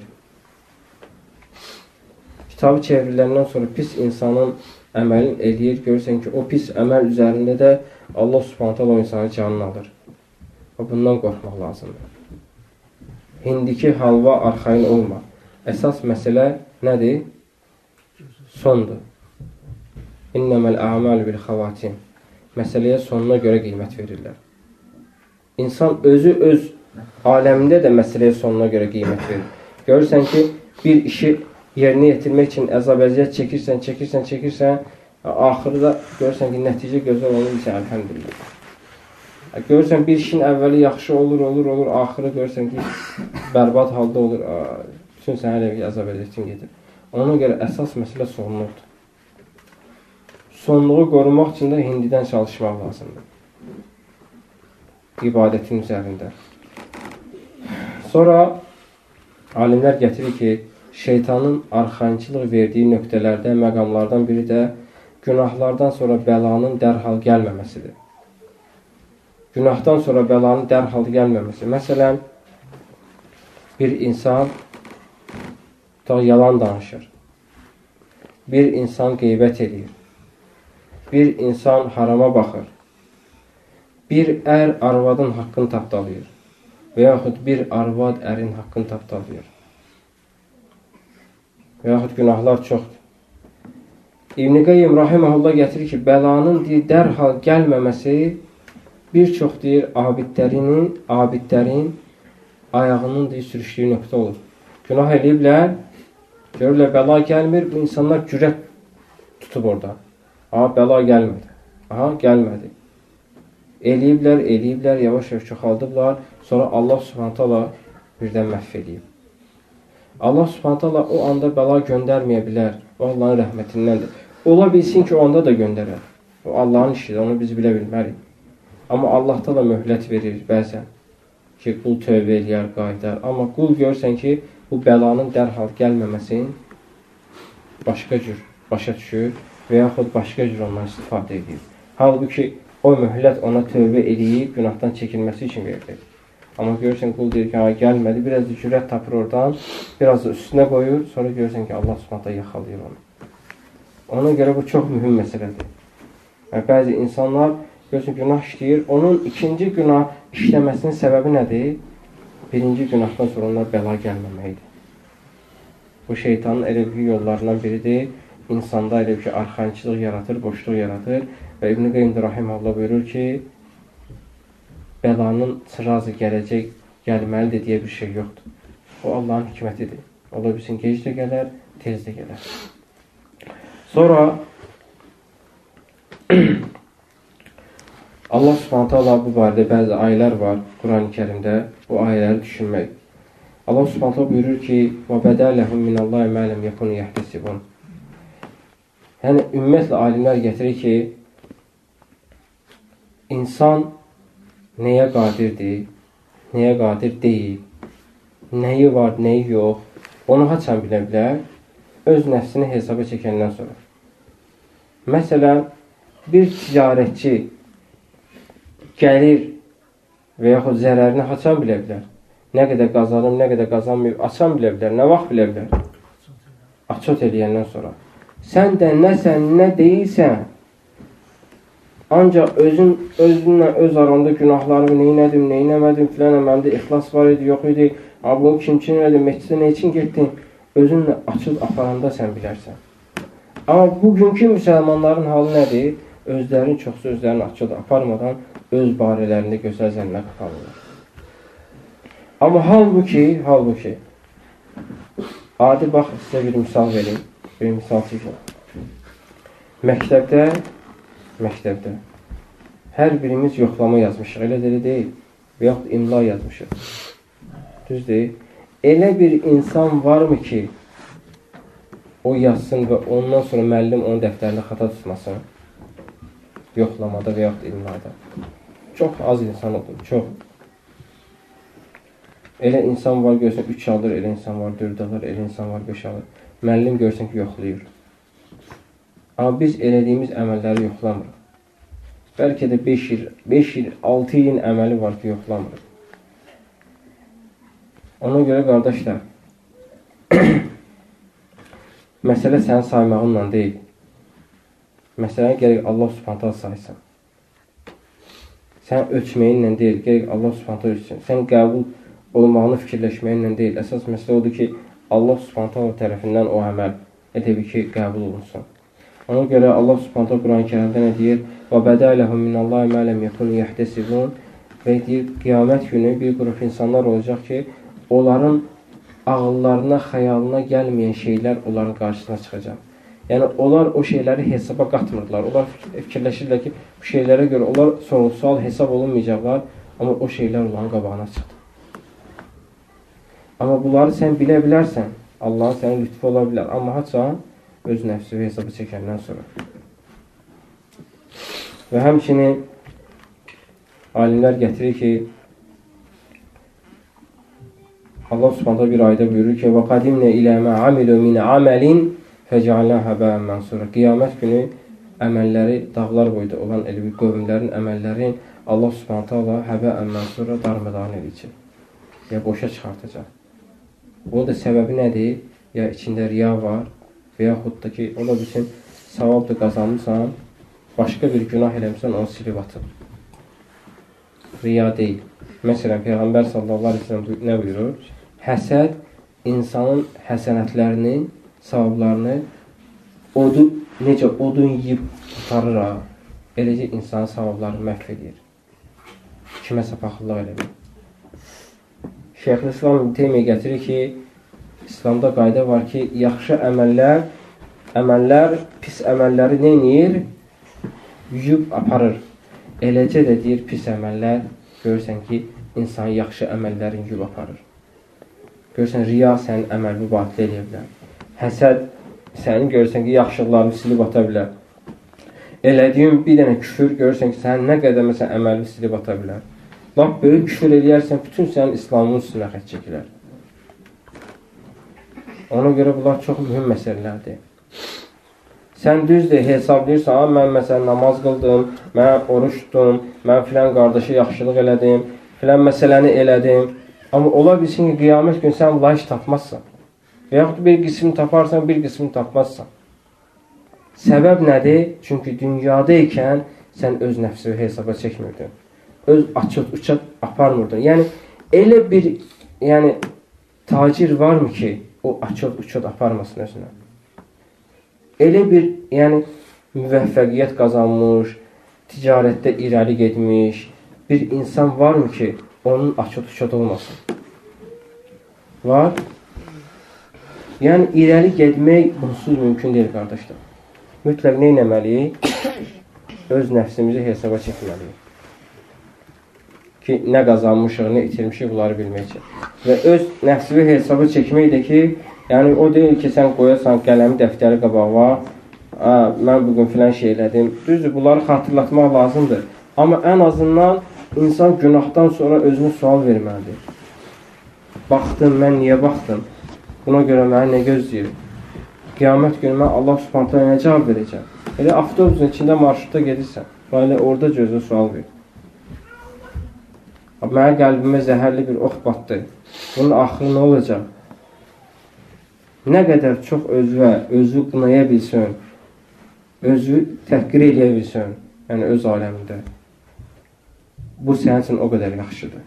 Kitabı çevriləndən sonra pis insanın əməlini eləyir, görürsən ki, o pis əməl üzərində də Allah subhanahu taala o insanı canını alır. Bundan qorxmaq lazımdır. Hindiki halva arxayın olma. Əsas məsələ nədir? Sondur. İnnəməl əməl bil xavatim. Məsələyə sonuna görə qiymət verirlər. İnsan özü öz aləmində də məsələyə sonuna görə qiymət verir. Görürsən ki, bir işi yerinə yetirmək üçün əzab-əziyyət çəkirsən, çəkirsən, çəkirsən, axırda görürsən ki, nəticə gözəl olur, bilsən, əlhəmdülillah. Görürsən, bir işin əvvəli yaxşı olur, olur, olur, axırı görürsən ki, bərbad halda olur, bütün sənə elə bir əzab-əziyyətin gedir. Ona görə əsas məsələ sonluqdur. Sonluğu qorumaq üçün də hindidən çalışmaq lazımdır. İbadətin üzərində. Sonra alimlər gətirir ki, şeytanın arxayınçılıq verdiyi nöqtələrdə, məqamlardan biri də günahlardan sonra bəlanın dərhal gəlməməsidir. Günahdan sonra bəlanın dərhal gəlməməsi. Məsələn, bir insan yalan danışır. Bir insan qeybət edir. Bir insan harama baxır. Bir ər arvadın haqqını tapdalayır. Və yaxud bir arvad ərin haqqını tapdalayır. Və yaxud günahlar çoxdur. İbn-i Qayyim rahiməhullah gətirir ki, bəlanın deyir, dərhal gəlməməsi bir çox deyir, abidlərin, abidlərin ayağının deyir, sürüşdüyü nöqtə olur. Günah eləyiblər, görürlər, bəla gəlmir, bu insanlar cürət tutub orada. Aha, bəla gəlmədi. Aha, gəlmədi. Eləyiblər, eləyiblər, yavaş-yavaş çoxaldıblar, sonra Allah subhanahu taala birdən məhv edib. Allah subhanahu taala o anda bəla göndərməyə bilər. O Allahın rəhmətindəndir. Ola bilsin ki, o anda da göndərər. O Allahın işidir, onu biz bilə bilmərik. Amma Allahda da möhlət verir bəzən ki, qul tövbə eləyər, qayıdar. Amma qul görsən ki, bu bəlanın dərhal gəlməməsini başqa cür başa düşür və yaxud başqa cür ondan istifadə edir. Halbuki o möhlət ona tövbə eləyib, günahdan çəkilməsi üçün verilir. Amma görürsən, qul deyir ki, ha, gəlmədi, biraz da cürət tapır oradan, biraz da üstünə qoyur, sonra görürsən ki, Allah subhanahu yaxalayır onu. Ona görə bu çox mühüm məsələdir. Yəni, bəzi insanlar görürsən, günah işləyir, onun ikinci günah işləməsinin səbəbi nədir? Birinci günahdan sonra onlar bəla gəlməməkdir. Bu şeytanın elə bir yollarından biridir. İnsanda elə bir ki, arxayınçılıq yaratır, boşluq yaratır. Və İbn-i Qayyim rahimehullah buyurur ki, bəlanın sırazı gələcək, gəlməlidir deyə bir şey yoxdur. O Allahın hikmətidir. Ola bilsin, gec də gələr, tez də gələr. Sonra Allah subhanahu taala bu barədə bəzi ayələr var Quran-ı Kərimdə, bu ayələri düşünmək. Allah subhanahu taala buyurur ki, وَبَدَى لَهُمْ مِنَ اللّٰهِ مَا لَمْ يَكُنْ يَحْتَسِبُونَ. Yəni, ümumiyyətlə, alimlər gətirir ki, insan nəyə qadirdir, nəyə qadir deyil, nəyi var, nəyi yox, onu haçan bilə bilər, öz nəfsini hesaba çəkəndən sonra. Məsələn, bir ticarətçi gəlir və yaxud zərərini haçan bilə bilər. Nə qədər qazanım, nə qədər qazanmayıb, açan bilə bilər, nə vaxt bilə bilər? Açot eləyəndən sonra. Sən də nəsən, nə deyilsən, ancaq özün, özünlə öz aranda günahlarımı neynədim, neynəmədim, filan əməmdə ixlas var idi, yox idi, bunu kim kim elədi, məhcidə nə üçün getdin, özünlə açıb aparanda sən bilərsən. Amma bugünkü müsəlmanların halı nədir? Özlərini çoxsa özlərini açıb aparmadan öz barələrində gözəl zənnə qapanırlar. Amma halbuki, halbuki, adi bax, sizə bir misal verim, bir misal çəkin. Məktəbdə, məktəbdə hər birimiz yoxlama yazmışıq, elə də elə deyil, və yaxud imla yazmışıq. Düz deyil. Elə bir insan varmı ki, o yazsın və ondan sonra müəllim onun dəftərində xata tutmasın, yoxlamada və yaxud imlada. Çox az insan olur, çox. Elə insan var, görsən, üç alır, elə insan var, dörd alır, elə insan var, beş alır. Müəllim görsən ki, yoxlayır. Amma biz elədiyimiz əməlləri yoxlamırıq. Bəlkə də beş il, beş il, altı ilin əməli var ki, yoxlamırıq. Ona görə, qardaşlar, məsələ sənin saymağınla deyil. Məsələni gərək Allah Subhanahu saysın. Sən ölçməyinlə deyil, gərək Allah Subhanahu ölçsün. Sən qəbul olmağını fikirləşməyinlə deyil. Əsas məsələ odur ki, Allah Subhanahu tərəfindən o əməl edəbi ki, qəbul olunsun. Ona görə Allah Subhanahu Quran-ı Kərimdə nə deyir? Və bədələhum minallahi mə ləm yəkun yəhdəsibun və deyir, qiyamət günü bir qrup insanlar olacaq ki, onların ağıllarına, xəyalına gəlməyən şeylər onların qarşısına çıxacaq. Yəni, onlar o şeyləri hesaba qatmırlar. Onlar fikirləşirlər ki, bu şeylərə görə onlar sorğu-sual hesab olunmayacaqlar, amma o şeylər onların qabağına çıxdı. Amma bunları sən bilə bilərsən, Allahın sənin lütfu ola bilər. Amma haça öz nəfsi və hesabı çəkəndən sonra. Və həmçinin alimlər gətirir ki, Allah Subhanahu bir ayda buyurur ki, وَقَدِمْنَ إِلَى مَا عَمِلُوا مِنْ عَمَلٍ فَجَعَلْنَا هَبَاءً مَنْصُورًا. Qiyamət günü əməlləri dağlar boyda olan elə bir qövmlərin əməllərin Allah Subhanahu həbəən mənsura darmadağın edəcək. Ya boşa çıxartacaq. Bunun da səbəbi nədir? Ya içində riya var və yaxud da ki, ola bilsin, savab da qazanmışsan, başqa bir günah eləmişsən, onu silib atıb. Riya deyil. Məsələn, Peyğəmbər sallallahu aleyhi ve sellem nə buyurur? Həsəd insanın həsənətlərinin, savablarını odu, necə odun yiyib tutarır ha, eləcə insanın savablarını məhv edir. Kiməsə paxıllıq eləmir. Şeyxülislam İbn Teymiyyə gətirir ki, İslamda qayda var ki, yaxşı əməllər, əməllər, pis əməlləri nə edir? Yuyub aparır. Eləcə də deyir, pis əməllər, görürsən ki, insan yaxşı əməllərin yuyub aparır. Görürsən, riya sənin əməlini batil edə bilər. Həsəd sənin görürsən ki, yaxşılıqlarını silib ata bilər. Elədiyin bir dənə küfür görürsən ki, sənin nə qədər məsələn əməlini silib ata bilər. Lap böyük küfür eləyərsən, bütün sənin İslamın üstünə xət çəkilər. Ona görə bunlar çox mühüm məsələlərdir. Sən düzdür, hesablayırsan, mən məsələn namaz qıldım, mən oruç tutum, mən filan qardaşa yaxşılıq elədim, filan məsələni elədim. Amma ola bilsin ki, qiyamət gün sən layiq tapmazsan. Və yaxud bir qismini taparsan, bir qismini tapmazsan. Səbəb nədir? Çünki dünyada ikən sən öz nəfsini hesaba çəkmirdin. Öz açıq uçaq aparmırdın. Yəni, elə bir yəni, tacir varmı ki, o açıq uçaq aparmasın özünə? Elə bir yəni, müvəffəqiyyət qazanmış, ticarətdə irəli getmiş bir insan varmı ki, onun açıq uçaq olmasın? Var. Yəni, irəli getmək bunsuz mümkün deyil, qardaşlar. Mütləq nə etməliyik? Öz nəfsimizi hesaba çəkməliyik. Ki, nə qazanmışıq, nə itirmişik, bunları bilməyəcək. Və öz nəfsini hesaba çəkmək də ki, yəni o deyil ki, sən qoyasan qələmi dəftəri qabağa, mən bugün filan şey elədim. Düzdür, bunları xatırlatmaq lazımdır. Amma ən azından insan günahdan sonra özünü sual verməlidir. Baxdım, mən niyə baxdım? Buna görə mənə nə gözləyir? Qiyamət günü mən Allah Subhanahu nə cavab verəcəm? Elə avtobusun içində marşrutda gedirsən. Elə orada gözünü sual ver. Mənə qəlbimə zəhərli bir ox batdı. Bunun axırı nə olacaq? Nə qədər çox özü, özü qınaya bilsin, özü təhqir eləyə bilsin, yəni öz aləmində. Bu sənin üçün o qədər yaxşıdır.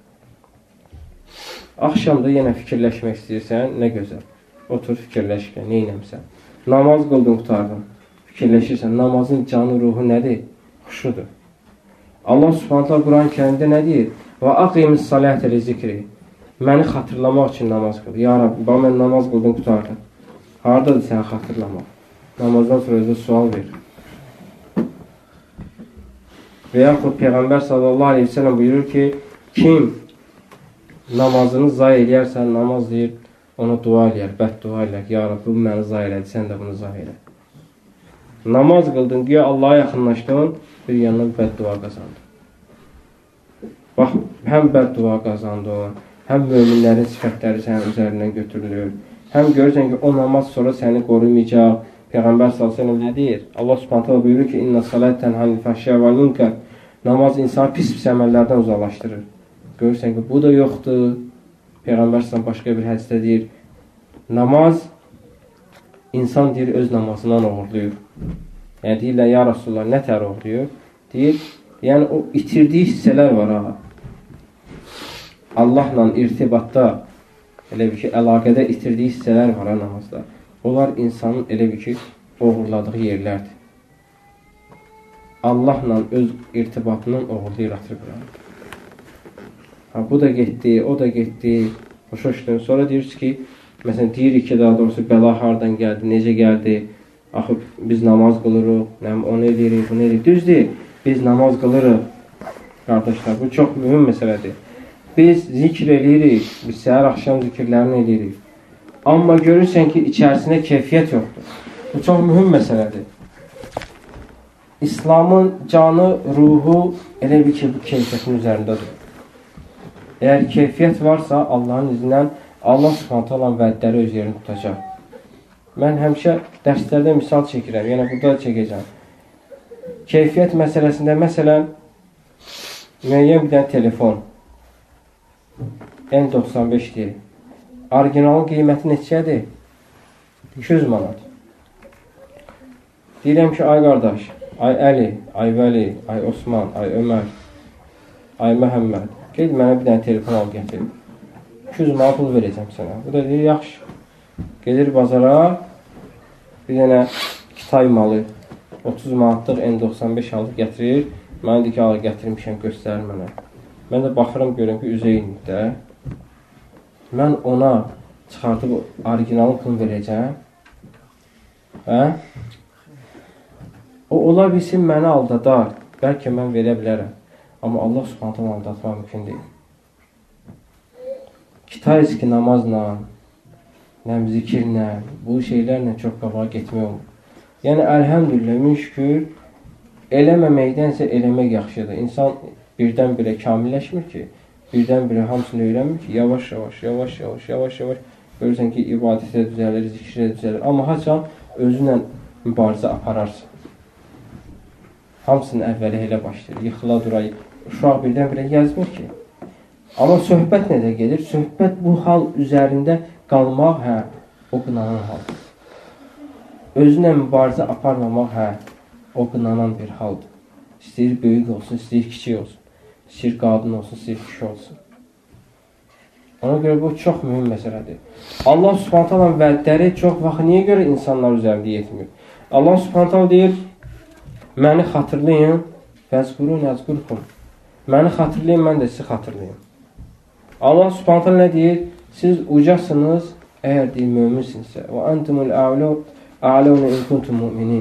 Axşamda yenə fikirləşmək istəyirsən, nə gözəl. Otur fikirləş ki, nə eləmsən. Namaz qıldın, qutardın. Fikirləşirsən, namazın canı, ruhu nədir? Xuşudur. Allah Subhanahu Quran-ı Kərimdə nə deyir? Və aqimis salətə li zikri. Məni xatırlamaq üçün namaz qıl. Ya Rabbi, bax, mən namaz qıldım, qutardın. Haradadır səni xatırlamaq? Namazdan sonra özü sual verir. Və yaxud Peyğəmbər sallallahu aleyhi ve sellem buyurur ki, kim namazını zay eləyərsə, namaz deyir, ona dua eləyər, bəddua eləyər. Ya Rabbi, bu məni zay elədi, sən də bunu zay elə. Namaz qıldın, güya Allah'a yaxınlaşdın, bir yandan bəddua qazandın. Bax, həm bəddua qazandın, həm möminlərin sifətləri sənin üzərindən götürülür, həm görürsən ki, o namaz sonra səni qorumayacaq. Peyğəmbər sallallahu əleyhi və səlləm nə deyir? Allah Subhanahu buyurur ki, "İnna salatan hanil fahşa vel munkar." Namaz insanı pis-pis əməllərdən uzaqlaşdırır. Görürsən ki, bu da yoxdur. Peyğəmbər sallallahu başqa bir hədisdə deyir, namaz insan deyir öz namazından uğurluyur. Yəni deyirlər, ya Rasulullah, nə tər uğurluyur? Deyir, yəni o itirdiyi hissələr var ha. Allahla irtibatda, elə bir ki, əlaqədə itirdiyi hissələr var ha namazda. Onlar insanın elə bir ki, uğurladığı yerlərdir. Allahla öz irtibatından uğurlayır, atır bura. Ha, bu da getdi, o da getdi, hoşa düşdün. Sonra deyirsiniz ki, məsələn, deyirik ki, daha doğrusu bəla hardan gəldi, necə gəldi, axı biz namaz qılırıq, onu edirik, bunu edirik. Düzdür, biz namaz qılırıq, qardaşlar, bu çox mühüm məsələdir. Biz zikr edirik, biz səhər axşam zikirlərini edirik. Amma görürsən ki, içərisində keyfiyyət yoxdur. Bu çox mühüm məsələdir. İslamın canı, ruhu elə bir ki, bu keyfiyyətin üzərindədir. Əgər keyfiyyət varsa, Allahın izindən Allah Subhanahu olan vədləri öz yerini tutacaq. Mən həmişə dərslərdə misal çəkirəm, yəni burada da çəkəcəm. Keyfiyyət məsələsində, məsələn, müəyyən bir dənə telefon N doxsan beş deyil. Orijinalın qiyməti neçədir? iki yüz manat. Deyirəm ki, ay qardaş, ay Əli, ay Vəli, ay Osman, ay Ömər, ay Məhəmməd, ged mənə bir dənə telefon al gətir. iki yüz manat pul verəcəm sənə. Bu da deyir, yaxşı. Gedir bazara, bir dənə Kitay malı, otuz manatlıq N doxsan beş alıb gətirir. Mənə deyir ki, al, gətirmişəm, göstərir mənə. Mən də baxıram, görürəm ki, üzə indir. Mən ona çıxardıb orijinalın pulunu verəcəm. Hə? O, ola bilsin, məni aldadar. Bəlkə mən verə bilərəm. Amma Allah Subhanahu aldatmaq mümkün deyil. Kitayız ki, namazla, nəm zikirlə, bu şeylərlə çox qabağa getmək olur. Yəni, əlhəmdülillah, min şükür, eləməməkdənsə eləmək yaxşıdır. İnsan birdən-birə kamilləşmir ki, birdən-birə hamısını öyrənmir ki, yavaş-yavaş, yavaş-yavaş, yavaş-yavaş görürsən ki, ibadətə düzəlir, zikrə düzəlir. Amma haçan özünlə mübarizə apararsan. Hamısının əvvəli elə başlayır, yıxıla durayı. Uşaq birdən-birə gəzmir ki. Amma söhbət nədə gedir? Söhbət bu hal üzərində qalmaq, hə, o qınanan haldır. Özünlə mübarizə aparmamaq, hə, o qınanan bir haldır. İstəyir böyük olsun, istəyir kiçik olsun. İstəyir qadın olsun, istəyir kişi olsun. Ona görə bu çox mühüm məsələdir. Allah Subhanahu vədləri çox vaxt niyə görə insanlar üzərində yetmir? Allah Subhanahu deyir, məni xatırlayın, fəzqurun əzqurkum. Məni xatırlayın, mən də sizi xatırlayın. Allah Subhanahu nə deyir? Siz ucasınız, əgər deyil, möminsinizsə. Və antumul a'luna in kuntum mu'minin.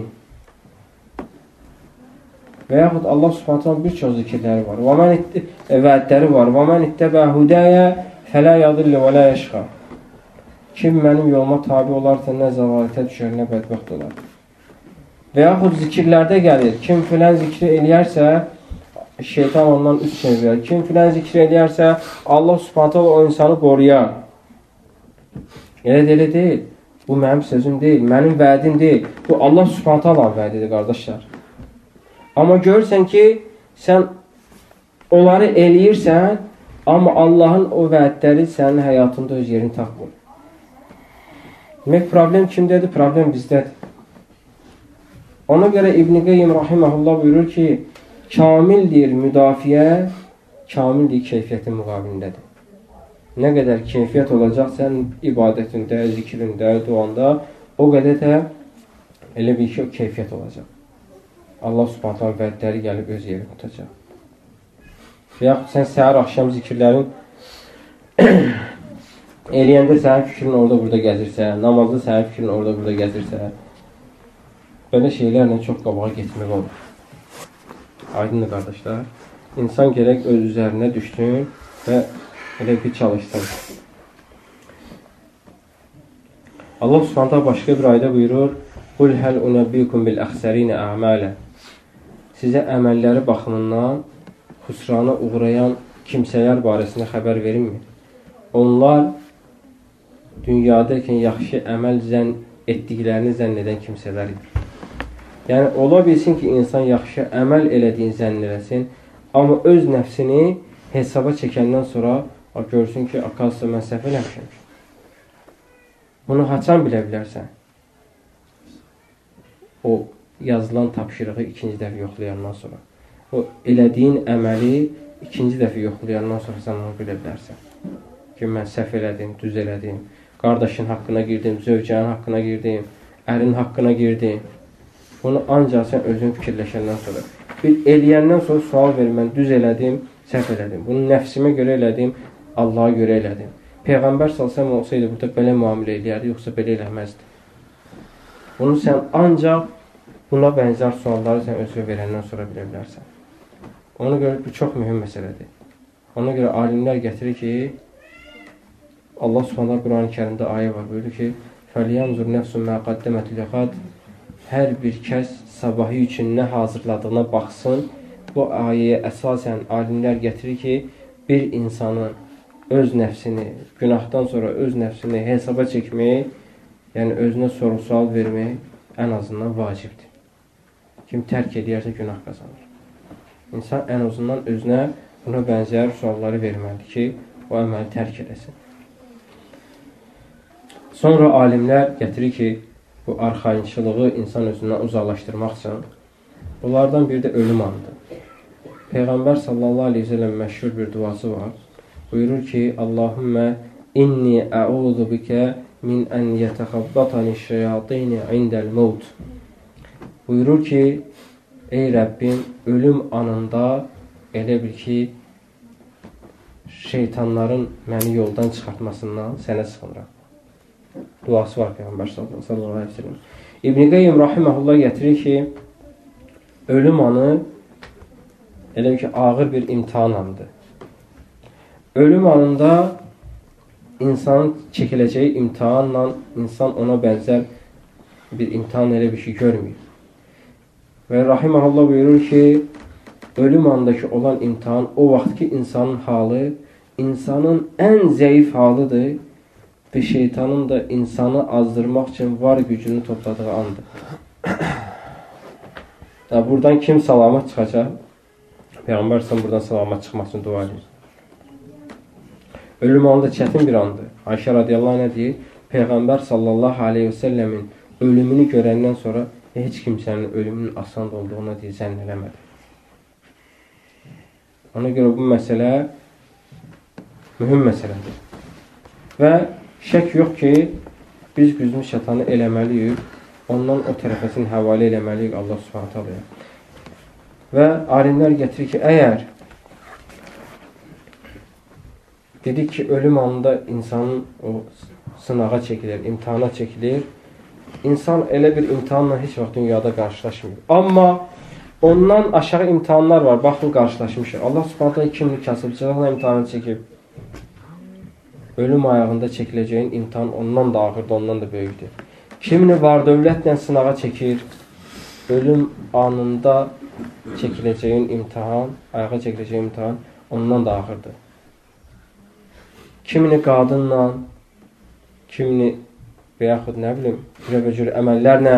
Və yaxud Allah Subhanahu bir çox zikirləri var. Və mən vədləri var. Və mən ittəbə hudəyə fələ yadilli və lə yəşqa. Kim mənim yoluma tabi olarsa nə zəlalətə düşər, nə bədbəxt olar. Və yaxud zikirlərdə gəlir. Kim filən zikri eləyərsə, şeytan ondan üst çevirir. Kim filən zikri eləyərsə, Allah Subhanahu o insanı qoruyar. Elə də elə deyil. Bu mənim sözüm deyil, mənim vədim deyil. Bu Allah Subhanahu vədidir, qardaşlar. Amma görürsən ki, sən onları eləyirsən, amma Allahın o vədləri sənin həyatında öz yerini tapmır. Demək, problem kimdədir? Problem bizdədir. Ona görə İbn Qayyim rahimehullah buyurur ki, kamildir müdafiə, kamildir keyfiyyətin müqabilindədir. Nə qədər keyfiyyət olacaqsa ibadətində, zikrində, duanda, o qədər də elə bir ki, o keyfiyyət olacaq. Allah subhanahu vədləri gəlib öz yeri tutacaq. Və yaxud sən səhər axşam zikirlərin eləyəndə səhər fikrin orada burada gəzirsə, namazda səhər fikrin orada burada gəzirsə, belə şeylərlə çox qabağa getmək olur. Aydındır qardaşlar. İnsan gərək öz üzərinə düşsün və elə bir çalışsın. Allah subhanahu başqa bir ayda buyurur: "Qul hal unabbiukum bil axsarina a'mala." Sizə əməlləri baxımından xüsrana uğrayan kimsələr barəsində xəbər verilmir. Onlar dünyadakən yaxşı əməl zənn etdiklərini zənn edən kimsələr idi. Yəni, ola bilsin ki, insan yaxşı əməl elədiyini zənn eləsin, amma öz nəfsini hesaba çəkəndən sonra görsün ki, akazsa mən səhv eləmişəm. Bunu haçan bilə bilərsən? O yazılan tapşırığı ikinci dəfə yoxlayandan sonra. O elədiyin əməli ikinci dəfə yoxlayandan sonra sən onu bilə bilərsən. Ki, mən səhv elədim, düz elədim, qardaşın haqqına girdim, zövcənin haqqına girdim, ərin haqqına girdim. Bunu ancaq sən özün fikirləşəndən sonra. Bir eləyəndən sonra sual verir, mən düz elədim, səhv elədim. Bunu nəfsimə görə elədim, Allaha görə elədim. Peyğəmbər salsam olsaydı burada belə müamilə eləyərdi, yoxsa belə eləməzdi. Bunu sən ancaq buna bənzər sualları sən özünə verəndən sonra bilə bilərsən. Ona görə bu çox mühüm məsələdir. Ona görə alimlər gətirir ki, Allah Subhanahu Quran-ı Kərimdə ayə var, buyurur ki, فَلْيَنْزُرْ نَفْسُ مَا قَدَّمَتْ لِغَدْ Hər bir kəs sabahı üçün nə hazırladığına baxsın. Bu ayəyə əsasən alimlər gətirir ki, bir insanın öz nəfsini, günahdan sonra öz nəfsini hesaba çəkmək, yəni özünə soru-sual vermək ən azından vacibdir. Kim tərk edirsə günah qazanır. İnsan ən azından özünə buna bənzər sualları verməlidir ki, o əməli tərk edəsin. Sonra alimlər gətirir ki, bu arxayınçılığı insan özündən uzaqlaşdırmaq üçün bunlardan biri də ölüm anıdır. Peyğəmbər sallallahu aleyhi ve sellem məşhur bir duası var. Buyurur ki, Allahümmə inni əuzu bikə min ən yətəxabbatani şeyatini indəl mevt. Buyurur ki, ey Rəbbim, ölüm anında elə bil ki, şeytanların məni yoldan çıxartmasından sənə sığınıram. Duası var Peyğəmbər sallallahu aleyhi ve sellem. İbn Qayyim rahimehullah gətirir ki, ölüm anı elə ki, ağır bir imtihan anıdır. Ölüm anında insanın çəkiləcəyi imtihanla insan ona bənzər bir imtihan elə bir şey görmür. Və rahimehullah buyurur ki, ölüm anındakı olan imtihan o vaxt ki, insanın halı insanın ən zəif halıdır və şeytanın da insanı azdırmaq üçün var gücünü topladığı andır. Ya, buradan kim salamat çıxacaq? Peyğəmbər sən buradan salamat çıxmaq üçün dua edir. Ölüm anında çətin bir andır. Ayşə radiyallahu anh nə deyir? Peyğəmbər sallallahu aleyhi ve sellemin ölümünü görəndən sonra heç kimsənin ölümünün asan olduğuna deyir, zənn eləmədi. Ona görə bu məsələ mühüm məsələdir. Və şək yox ki, biz gücünü şeytanı eləməliyik, ondan o tərəfəsini həvalə eləməliyik Allah subhanahu ta'ala. Və alimlər gətirir ki, əgər dedik ki, ölüm anında insanın o sınağa çəkilir, imtihana çəkilir, insan elə bir imtihanla heç vaxt dünyada qarşılaşmıyor. Amma ondan aşağı imtihanlar var, baxın qarşılaşmışıq. Allah subhanahu ta'ala kimli kasıbçılıqla imtihanı çəkib. Ölüm ayağında çəkiləcəyin imtihan ondan da ağırdır, ondan da böyükdür. Kimini var dövlətlə sınağa çəkir, ölüm anında çəkiləcəyin imtihan, ayağa çəkiləcəyin imtihan ondan da ağırdır. Kimini qadınla, kimini və yaxud nə bilim, cürə-cürə əməllərlə.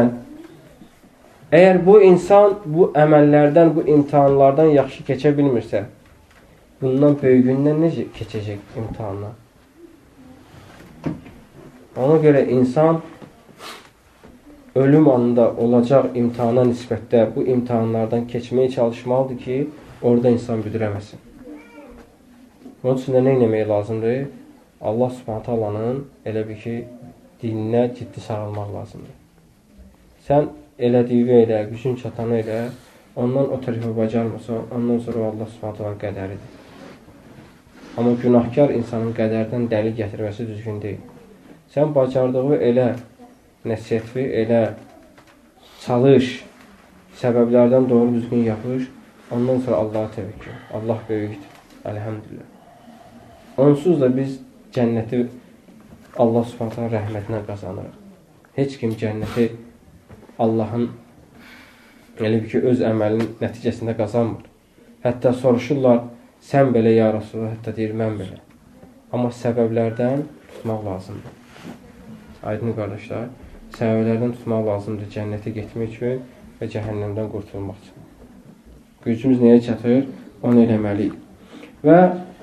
Əgər bu insan bu əməllərdən, bu imtihanlardan yaxşı keçə bilmirsə, bundan böyüyündən necə keçəcək imtihanla? Ona görə insan ölüm anında olacaq imtihana nisbətdə bu imtihanlardan keçməyə çalışmalıdır ki, orada insan büdürəməsin. Onun üçün də nə etmək lazımdır? Allah Subhanahu taalanın elə bir ki, dininə ciddi sarılmaq lazımdır. Sən elədiyi elə, gücün çatanı elə, ondan o tərəfə bacarmasa, ondan sonra Allah Subhanahu taalanın qədəridir. Amma günahkar insanın qədərdən dəlil gətirməsi düzgün deyil. Sən bacardığı elə, nəsiyyətli elə, çalış, səbəblərdən doğru düzgün yapış, ondan sonra Allah'a təvəkkül. Allah böyükdür. Əlhəmdülillah. Onsuz da biz cənnəti Allah Subhanahu rəhmətinə qazanırıq. Heç kim cənnəti Allahın elə bir ki, öz əməlinin nəticəsində qazanmır. Hətta soruşurlar, sən belə ya Rasulullah, hətta deyir, mən belə. Amma səbəblərdən tutmaq lazımdır. Aydın qardaşlar, səbəblərdən tutmaq lazımdır cənnətə getmək üçün və cəhənnəmdən qurtulmaq üçün. Gücümüz nəyə çatır? Onu eləməliyik. Və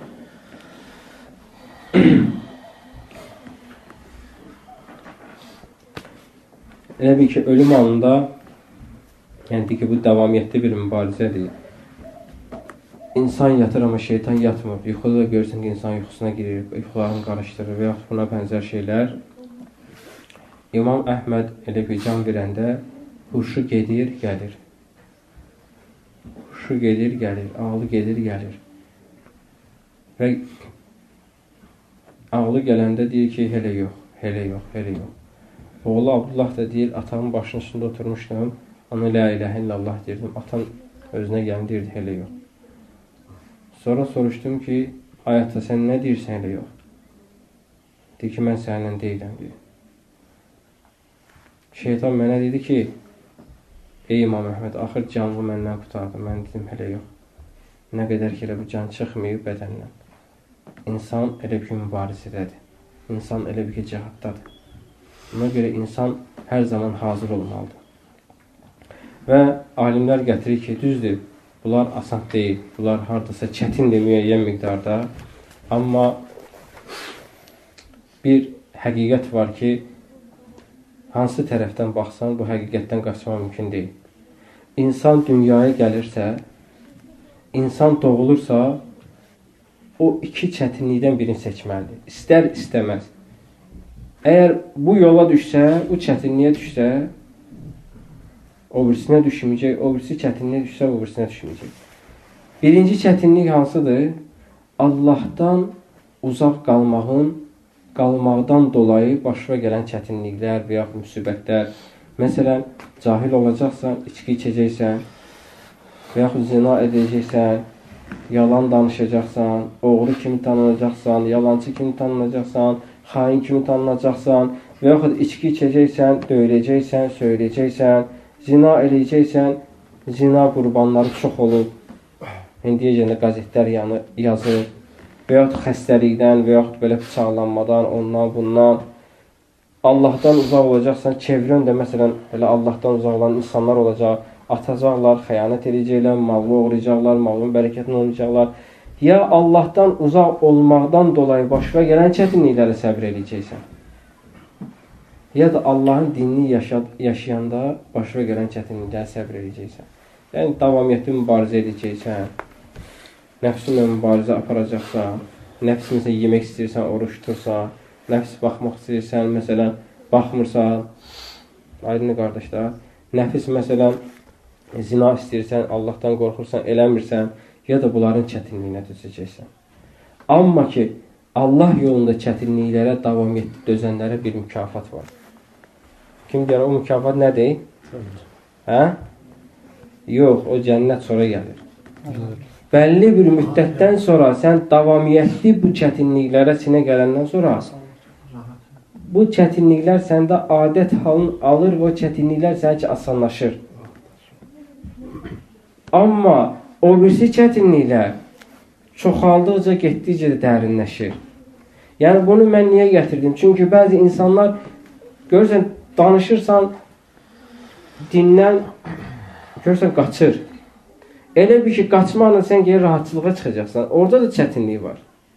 elə bir ki, ölüm anında, yəni ki, bu davamiyyətli bir mübarizədir. İnsan yatır, amma şeytan yatmır. Yuxuda da görürsən ki, insan yuxusuna girir, yuxularını qarışdırır və yaxud buna bənzər şeylər. İmam Əhməd elə bir can verəndə huşu gedir, gəlir. Huşu gedir, gəlir. Ağlı gedir, gəlir. Və ağlı gələndə deyir ki, hələ yox, hələ yox, hələ yox. Oğlu Abdullah da deyir, atamın başının üstündə oturmuşdum, ona la ilahə illallah deyirdim. Atam özünə gəlin deyirdi, hələ yox. Sonra soruşdum ki, ayətdə sən nə deyirsən, hələ yox? Deyir ki, mən səninlə deyiləm, deyir. Şeytan mənə dedi ki, ey İmam Əhməd, axır canlı məndən qutardı. Mən dedim, hələ yox. Nə qədər ki, elə bu can çıxmayıb bədəndən. İnsan elə bir ki, mübarizədədir. İnsan elə bir ki, cəhaddadır. Buna görə insan hər zaman hazır olmalıdır. Və alimlər gətirir ki, düzdür, bunlar asan deyil, bunlar haradasa çətindir müəyyən miqdarda. Amma bir həqiqət var ki, hansı tərəfdən baxsan, bu həqiqətdən qaçmaq mümkün deyil. İnsan dünyaya gəlirsə, insan doğulursa, o iki çətinlikdən birini seçməlidir. İstər, istəməz. Əgər bu yola düşsə, bu çətinliyə düşsə, o birisinə düşməyəcək, o birisi çətinliyə düşsə, o birisinə düşməyəcək. Birinci çətinlik hansıdır? Allahdan uzaq qalmağın, qalmaqdan dolayı başına gələn çətinliklər və yaxud müsibətlər. Məsələn, cahil olacaqsan, içki içəcəksən, və yaxud zina edəcəksən, yalan danışacaqsan, oğru kimi tanınacaqsan, yalancı kimi tanınacaqsan, xain kimi tanınacaqsan, və yaxud içki içəcəksən, döyüləcəksən, söyləyəcəksən, zina eləyəcəksən, zina qurbanları çox olur. İndiyəcəndə qəzetlər yanı yazır. Və yaxud xəstəlikdən, və yaxud belə bıçaqlanmadan, ondan, bundan. Allahdan uzaq olacaqsan, çevrən də məsələn, elə Allahdan uzaq olan insanlar olacaq, atacaqlar, xəyanət edəcəklər, malını uğrayacaqlar, malının bərəkətini olmayacaqlar. Ya Allahdan uzaq olmaqdan dolayı başına gələn çətinliklərə səbr edəcəksən. Ya da Allahın dinini yaşayanda başına gələn çətinliklərə səbr edəcəksən. Yəni, davamiyyətli mübarizə edəcəksən. Nəfsinlə mübarizə aparacaqsan. Nəfs məsələn, yemək istəyirsən, oruç tutursan. Nəfs baxmaq istəyirsən, məsələn, baxmırsan. Aydın qardaşlar. Nəfis məsələn, zina istəyirsən, Allahdan qorxursan, eləmirsən. Ya da bunların çətinliyinə düzəcəksən. Amma ki, Allah yolunda çətinliklərə davam etdi, dözənlərə bir mükafat var. Kim deyər, o mükafat nədir? Hə? Yox, o cənnət sonra gəlir. Bəlli bir müddətdən sonra sən davamiyyətli bu çətinliklərə sinə gələndən sonra bu çətinliklər səndə adət halını alır və o çətinliklər sənin ki, asanlaşır. Amma o birisi çətinliklər çoxaldıqca, getdikcə də dərinləşir. Yəni, bunu mən niyə gətirdim? Çünki bəzi insanlar, görürsən, danışırsan, dindən, görürsən, qaçır. Elə bir ki, qaçmaqla sən geri rahatçılığa çıxacaqsan. Orada da çətinlik var.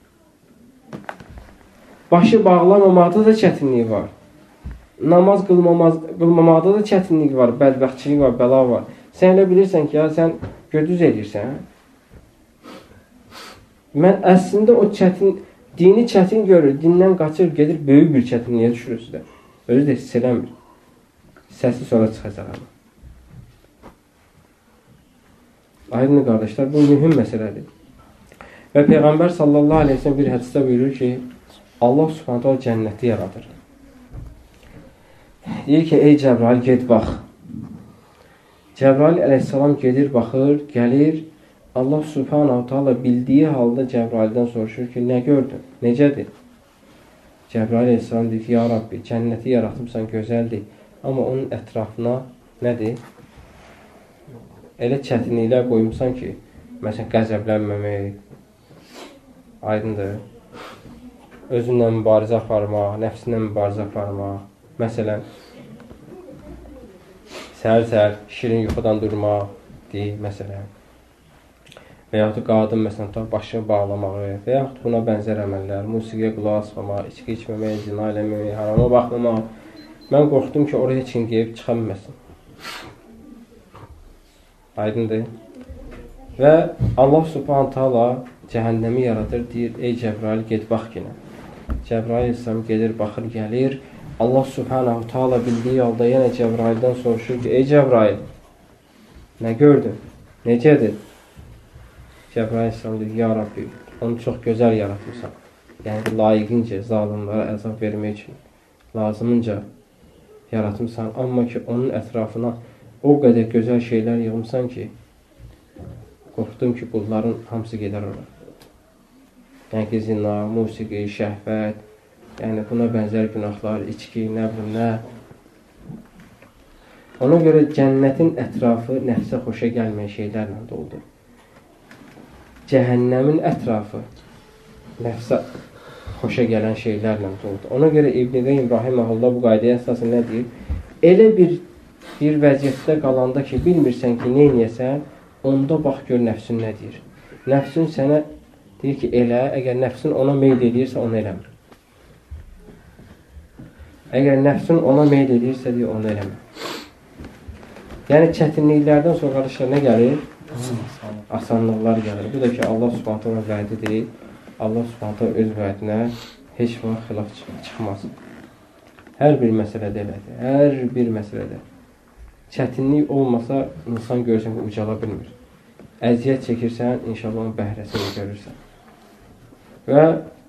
Başı bağlamamaqda da çətinlik var. Namaz qılmamaz, qılmamaqda da çətinlik var, bədbəxtçilik var, bəla var. Sən elə bilirsən ki, ya sən gödüz edirsən. Mən əslində o çətin, dini çətin görür, dindən qaçır, gedir, böyük bir çətinliyə düşür özü də. Özü də hiss eləmir. Səsi sonra çıxacaq ama. Aydın qardaşlar, bu mühüm məsələdir. Və Peyğəmbər sallallahu aleyhi ve sellem bir hədisdə buyurur ki, Allah subhanahu ta'ala cənnəti yaradır. Deyir ki, ey Cəbrail, get bax. Cəbrail əleyhissalam gedir, baxır, gəlir. Allah subhanahu ta'ala bildiyi halda Cəbraildən soruşur ki, nə gördün? Necədir? Cəbrail əleyhissalam deyir ki, ya Rabbi, cənnəti yaratmışsan, gözəldir. Amma onun ətrafına nədir? Elə çətinliklər qoymuşsan ki, məsələn, qəzəblənməmək, aydındır. Özünlə mübarizə aparmaq, nəfsinlə mübarizə aparmaq. Məsələn, səhər-səhər şirin yuxudan durmaq, deyil, məsələn. Və yaxud qadın, məsələn, başını bağlamağı və yaxud buna bənzər əməllər, musiqiyə qulaq asmamaq, içki içməmək, zina eləməmək, harama baxmamaq. Mən qorxdum ki, oraya heç kim qeyib çıxa bilməsin. Aydındır. Və Allah subhanahu ta'ala cəhənnəmi yaradır, deyir, ey Cəbrail, get bax yenə. Cəbrail İslam gedir, baxır, gəlir. Allah subhanahu ta'ala bildiyi halda yenə Cəbraildən soruşur ki, ey Cəbrail, nə gördün? Necədir? Cəbrail İslam deyir, ya Rabbi, onu çox gözəl yaratmışsan. Yəni, layiqincə zalimlara əzab vermək üçün lazımınca yaratmışsan. Amma ki, onun ətrafına o qədər gözəl şeylər yığmışsan ki, qorxdum ki, qulların hamısı gedər ora. Yəni ki, zina, musiqi, şəhvət, yəni buna bənzər günahlar, içki, nə bilim, nə. Ona görə cənnətin ətrafı nəfsə xoşa gəlməyən şeylərlə doldur. Cəhənnəmin ətrafı nəfsə xoşa gələn şeylərlə doldur. Ona görə İbn Qayyim rahimehullah bu qaydaya əsasən nə deyir? Elə bir bir vəziyyətdə qalanda ki, bilmirsən ki, nə edəsən, onda bax gör nəfsin nə deyir. Nəfsin sənə deyir ki, elə, əgər nəfsin ona meyl edirsə, onu eləmir. Əgər nəfsin ona meyl edirsə, deyir, onu eləmir. Yəni, çətinliklərdən sonra qarışlar nə gəlir? Asanlıqlar gəlir. Bu da ki, Allah subhanahu ta'ala vədidir. Allah subhanahu ta'ala öz vədinə heç vaxt xilaf çıxmaz. Hər bir məsələdə elədir. Hər bir məsələdə. Çətinlik olmasa, insan görürsən ki, ucala bilmir. Əziyyət çəkirsən, inşallah onun bəhrəsini görürsən. Və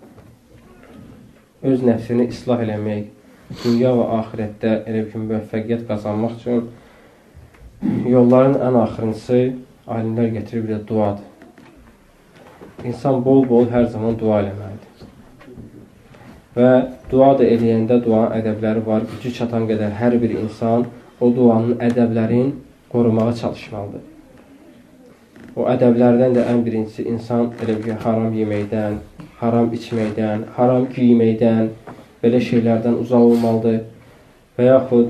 öz nəfsini islah eləmək, dünya və axirətdə elə bir müvəffəqiyyət qazanmaq üçün yolların ən axırıncısı alimlər gətirib bir də duadır. İnsan bol-bol hər zaman dua eləməlidir. Və dua da eləyəndə duanın ədəbləri var. Gücü çatan qədər hər bir insan o duanın ədəblərini qorumağa çalışmalıdır. O ədəblərdən də ən birincisi insan elə bir haram yeməkdən, haram içməkdən, haram giyməkdən, belə şeylərdən uzaq olmalıdır. Və yaxud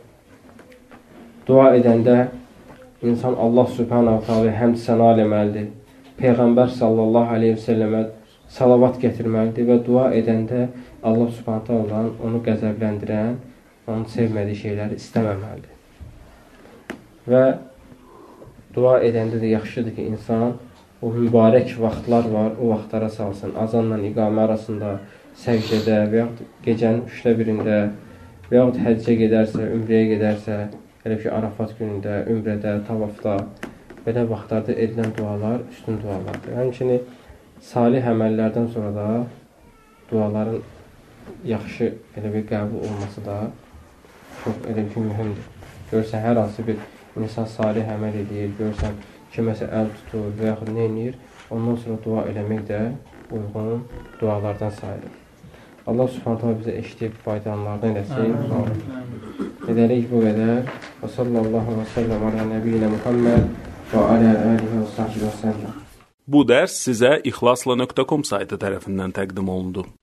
dua edəndə insan Allah subhanahu ta'ala həmd səna eləməlidir. Peyğəmbər sallallahu aleyhi ve sellemə salavat gətirməlidir və dua edəndə Allah subhanahu ta'ala onu qəzəbləndirən, onu sevmədiyi şeyləri istəməməlidir. Və dua edəndə də yaxşıdır ki, insan o mübarək vaxtlar var, o vaxtlara salsın. Azanla iqamə arasında, səcdədə və yaxud gecənin üçdə birində və yaxud həccə gedərsə, ümrəyə gedərsə, elə ki, Arafat günündə, ümrədə, tavafda, belə vaxtlarda edilən dualar üstün dualardır. Həmçinin salih əməllərdən sonra da duaların yaxşı elə bir qəbul olması da çox elə ki, mühümdür. Görürsən, hər hansı bir insan salih əməl edir, görürsən, kiməsə əl tutur və yaxud nə edir, ondan sonra dua eləmək də uyğun dualardan sayılır. Allah subhanahu bizə eşitib faydalanlardan eləsin. Edərik bu qədər. Və sallallahu və səlləm alə nəbiyyinə Muhammed və alə əlihi və sahbihi və səlləm. Bu dərs sizə ixlasla nöqtə com saytı tərəfindən təqdim olundu.